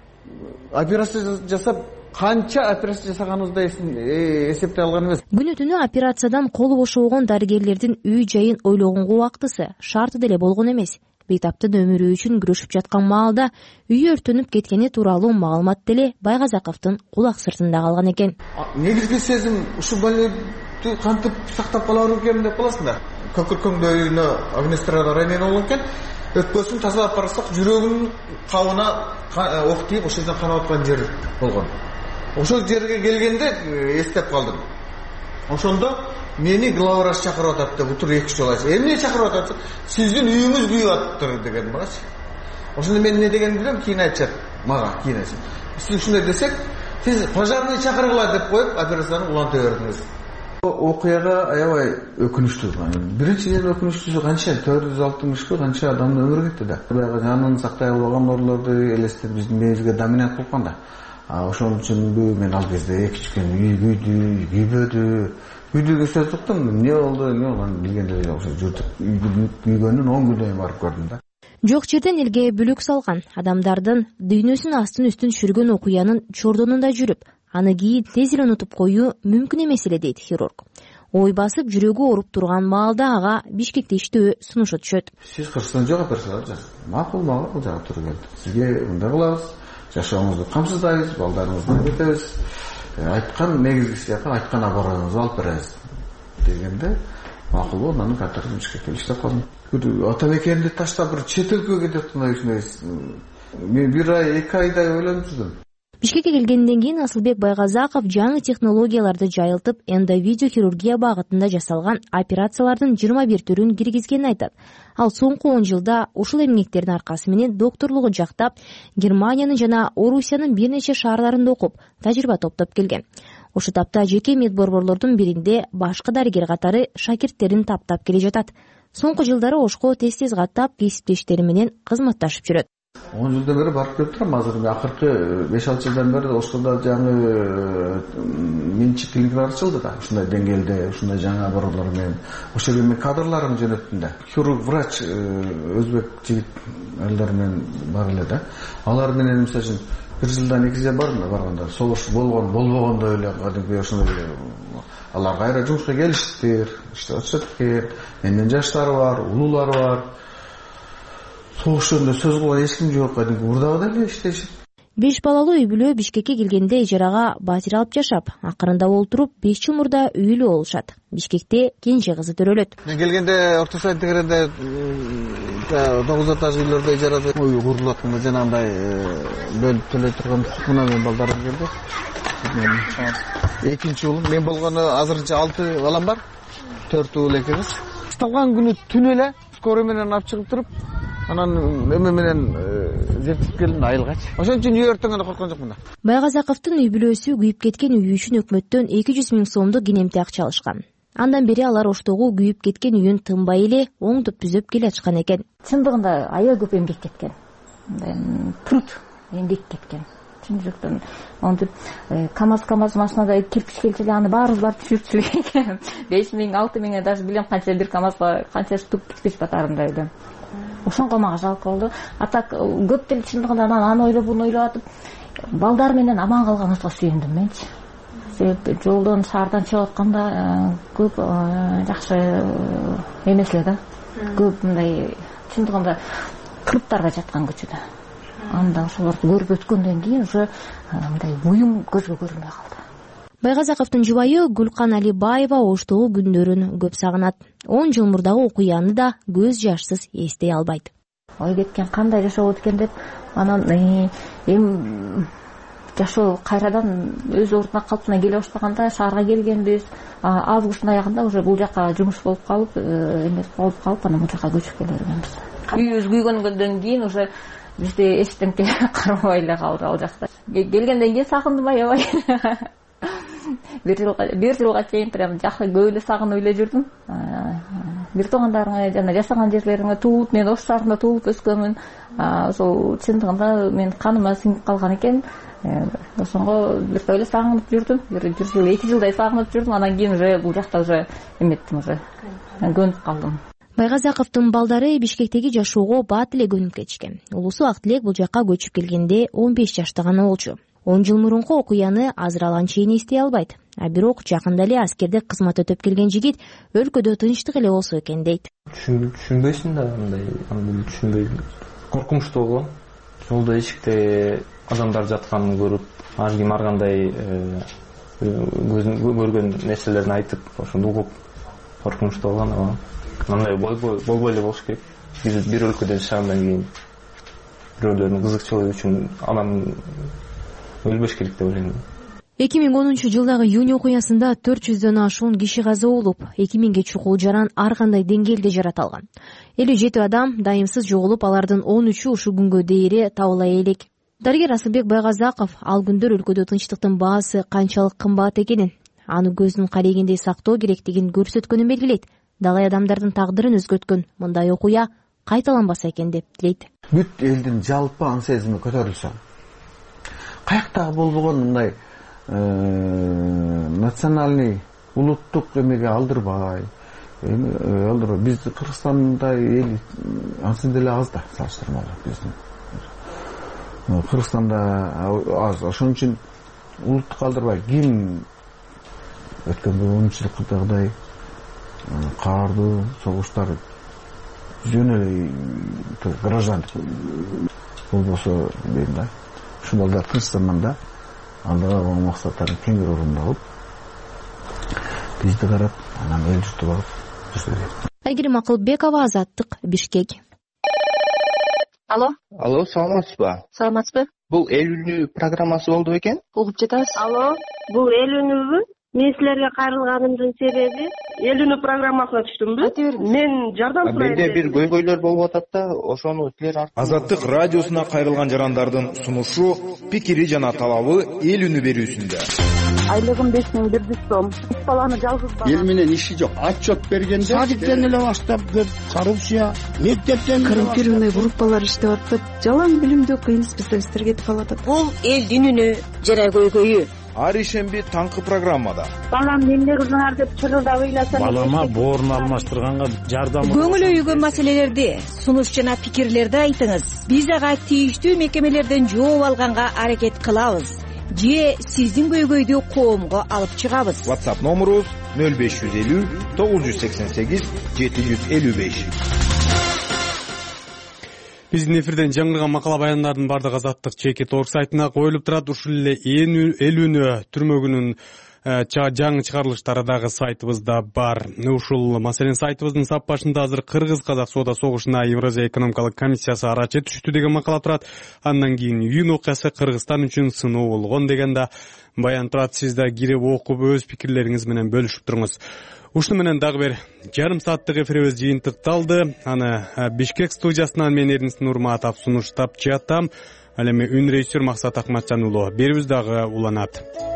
операция жасап канча операция жасаганыбызды эсептей алган эмес. Күнү түнү операциядан колу бошобогон дарыгерлердин үй жайын ойлогонго убактысы шарты деле болгон эмес. Бейтаптын өмүрү үчүн күрөшүп жаткан маалда үйү өртөнүп кеткени тууралуу маалымат деле Байгазаковдун кулак сыртында калган экен. Негизги сезим ушул больнойду кантип сактап кала берем экен деп каласың да. Көкүрөк көңдөйүнө огнестрельный ранение болгон экен. Өпкөсүн тазалап барсак, жүрөгүнүн кабына ок тийип, ошол жерден канып аткан жер болгон. Ошол жерге келгенде эстеп калдым. Ошондо мени главврач чакырып атат деп утур 2 жолу айтты. Эмне чакырып атат? Сиздин үйүңүз күйүп атыптыр деген багачы. Ошондо мен не дегенди билем, кийин айтышат мага, кийин айтышат. Сиз ушундай десек, сиз пожарный чакыргыла деп коюп, операцияны уланта бердиңиз. Окуяга аябай өкүнүчтүү. Биринчиден өкүнүчтүүсү канча 460 канча адамдын өмүрү кетти да. Баягы жанын сактай албаган орлорду элестеп биздин мээбизге доминант болуп калган да. Ошон үчүн мен ал кезде экичкен үй күйбөдү. Үйдөгү сөздүктүн эмне болду, билгенде ошо жүрдүк. Күйгөнүн 10 күндөй барып көрдүм да. Жок жерден элге бүлөк салган адамдардын дүйнөсүн астын үстүн жүргөн окуянын чордонунда жүрүп, аны кийин тез эле унутуп коюу мүмкүн эмес эле дейт хирург. Ой басып жүрөгү ооруп турган маалда ага Бишкекте иштөө сунушу түшөт. Сиз Кыргызстан жок операциялар жасап, макул жагы туруп келди. Сизге мындай кылабыз, жашооңузду камсыздайбыз, балдарыңызды өтөбүз. Айткан негизгиси айткан абарыңызды алып беребиз дегенде макул болуп, анан катарын Бишкекке иштеп калдым. Ата мекенди таштап бир чет өлкөгө кетип ушундай. Мен 1 ай 2 айдай ойлонуп жүрдүм. Бишкекке келгенден кийин Асылбек Байгазаков жаңы технологияларды жайылтып, эндовидео хирургия багытында жасалган операциялардын 21 түрүн киргизгенин айтат. Ал соңку 10 жылда ушул эмгектердин аркасы менен докторлугу жактап, Германиянын жана Орусиянын бир нече шаарларында окуп, тажрыйба топтоп келген. Ошо тапта жеке медборборлордун биринде башкы дарыгер катары шакирттерин таптап келе жатат. Соңку жылдары Ошко тез-тез каттап кесиптештери менен кызматташып жүрөт. 10 жылдан бери барып келип турам. Азыр акыркы 5-6 жылдан бери Ошкода жаңы менчиктиликтер ачылды да. Ушундай деңгээлде, ушундай жаңы борборлор менен ошол жерге мен кадрларымды жөнөттүм да. Хирург, врач, өзбек жигит элдер менен бар эле да. Алар менен мисалы үчүн бир жылдан 2 жыл бардым да барганда согуш болгон болбогондой эле кадимки ошондой эле алар кайра жумушка келишиптир, иштеп атышат. Менден жаштары бар, улуулары бар. Согуш жөнүндө сөз кылган эч ким жок, кадимки мурдагыдай эле иштешет. 5 балалуу үй бүлө Бишкекке келгенде ижарага батир алып жашап, акырында олтуруп 5 жыл мурда үйлүү болушат. Бишкекте кенже кызы төрөлөт. Мен келгенде орто сайын тегеренде 9 этаж үйлөрдө ижарада үй курулат, жанагындай бөлүп төлөй турган сукуна менен балдарым келди. Экинчи уулум мен болгону азырынча 6 балам бар. 4 уул, 2 кыз. Ысталган күнү түн эле скорый менен алып чыгып туруп, анан эме менен жетип келдим айылгачы. Ошон үчүн үй өртөнгөндө корккон жокмун да. Байгазаковдун үй бүлөсү күйүп кеткен үйү үчүн өкмөттөн 200 000 сомдук кенемти акча алышкан. Андан бери алар оштогу күйүп кеткен үйүн тынбай эле оңдоп түзөп келе жаткан экен. Чындыгында аябай көп эмгек кеткен. Труд эмгек кеткен. Чын жүрөктөн монтип КамАЗ машинада кирпич келчү эле аны баарыбыз барып түшүрчү экен. 5 000, 6 000 даже билем канча бир КамАЗга канча штук кирпич батарында эле. Ошонго мага жалко болду. А так көп деле чындыгында аны ойлоп буну ойлоп атып балдар менен аман калганыбызга сүйүндүм менчи. Себеп жолдон шаардан чыгып атканда көп жакшы эмес эле да. Көп мындай чындыгында кырыптарга жаткан көчөдө. Анда ошолорду көрүп өткөндөн кийин уже мындай буюм көзгө көрүнбөй калды. Байгазаковдун жубайы Гүлкан Алибаева оштогу күндөрүн көп сагынат. 10 жыл мурдагы окуяны да көз жашсыз эстей албайт. Ой кеткен кандай жашоо экен деп, анан жашоо кайрадан өз ордуна калпына келе баштаганда шаарга келгенбиз. Августтун аягында уже бул жака жумуш болуп калып, эмес болуп калып, анан бул жака көчүп келе бергенбиз. Үйүбүз күйгөнгөндөн кийин уже бизде эчтеке карабай эле калды ал жакта. Келгенден кийин сагындым аябай. Бир жылга чейин прям жакшы көп эле сагынып эле жүрдүм. Бир туугандарыңа жана жашаган жерлериңе туулуп, мен Ош шаарында туулуп өскөнмүн. Ошол чындыгында мен каныма сиңип калган экен. Ошонго бир эле сагынып жүрдүм. Бир жыл, 2 жылдай сагынып жүрдүм. Анан кийин уже бул жакта уже эметтим уже. Көнүп калдым. Байгазаковдун балдары Бишкектеги жашоого бат эле көнүп кетишкен. Улусу Актилек бул жакка көчүп келгенде 15 жашта гана болчу. 10 жыл мурунку окуяны азыр ал анчейин эстей албайт. А бирок жакында эле аскерде кызмат өтөп келген жигит өлкөдө тынчтык эле болсо экен дейт. Түшүнбөйсүң да, мындай аны түшүнбөй. Коркунучтуу болгон. Жолдо эшикте адамдар жатканын көрүп, ар ким ар кандай көргөн нерселерин айтып, ошону угуп коркунучтуу болгон. Мындай болбой эле болуш керек. Биз бир өлкөдө жашагандан кийин бирөөлөрдүн кызыкчылыгы үчүн адам өлбөш керек деп ойлойм. 2010-жылдагы июнь окуясында 400дөн ашуун киши каза болуп, 2000ге чукул жаран ар кандай деңгээлде жаратылган. 57 адам дайымсыз жоголуп, алардын 13-ü ушул күнгө дейре табыла элек. Дарыгер Асылбек Байгазаков ал күндөр өлкөдө тынчтыктын баасы канчалык кымбат экенин, аны көздүн карегиндей сактоо керектигин көрсөткөнүн белгилейт. Дагы адамдардын тагдырын өзгөрткөн мындай окуя кайталанбаса экен деп тилейт. Бүт элдин жалпы аң сезими көтөрүлсө, каяктагы болбогон мындай национальный улуттук эмеге алдырбай, биз Кыргызстанда эл ансыз деле аз да салыштырмалуу биздин. Кыргызстанда аз, ошон үчүн улуттук алдырбай ким өткөн 10-жылдагыдай каардуу согуштар жөн эле граждан болбосо дейм да. Ушул балдар тынч заманда алдыга койгон максаттарын кеңири орундалып, бизди карап, анан эл журту багып жүрсө керек. Айгерим Акылбекова, Азаттык, Бишкек. Алло, саламатсызбы? Саламатсызбы? Бул эл үнү программасы болду бекен? Угуп жатабыз. Алло, бул эл үнүбү? Мен силерге кайрылганымдын себеби эл үнү программасына түштүмбү? Мен жардам сурайм. Менде бир көйгөйлөр болуп атат да, ошону силер Азаттык радиосуна кайрылган жарандардын сунушу, пикири жана талабы эл үнү берүүсүндө. Айлыгым 5100 сом. 3 баланы жалгыз бала. Эл менен иши жок. Отчет бергенде садиктен эле баштап көп коррупция, мектептен коррумпированный группалар иштеп атып, жалаң билимдүү кыйын специалисттер кетип калып атат. Бул элдин үнү жана көйгөйү. ар ишемби таңкы программада. Балам эмне кылдыңар деп чырылдап ыйласам, балама боорун алмаштырганга жардам. Көңүл өйгөн маселелерди, сунуш жана пикирлерди айтыңыз. Биз ага тийиштүү мекемелерден жооп алганга аракет кылабыз. Же сиздин көйгөйдү коомго алып чыгабыз. WhatsApp номерубуз 0550 988 755. Биздин эфирден жаңырган макала баяндардын бардыгы Азаттык Чекит.org сайтына коюлуп турат. Ушул эле эл үнү түрмөгүнүн жаңы чыгарылыштары дагы сайтыбызда бар. Ушул маселен сайтыбыздын сап башында азыр Кыргыз-Казак соода согушуна Евразия экономикалык комиссиясы арачы түштү деген макала турат. Андан кийин июнь окуясы Кыргызстан үчүн сыноо болгон деген да баян турат. Сиз да кирип окуп өз пикирлериңиз менен бөлүшүп туруңуз. Ушуну менен дагы бир жарым сааттык эфирибиз жыйынтыкталды. Аны Бишкек студиясынан мен Эрнис Нурматов сунуштап жатам. Ал эми үн режиссер Максат Акматжан уулу берүүбүз дагы уланат.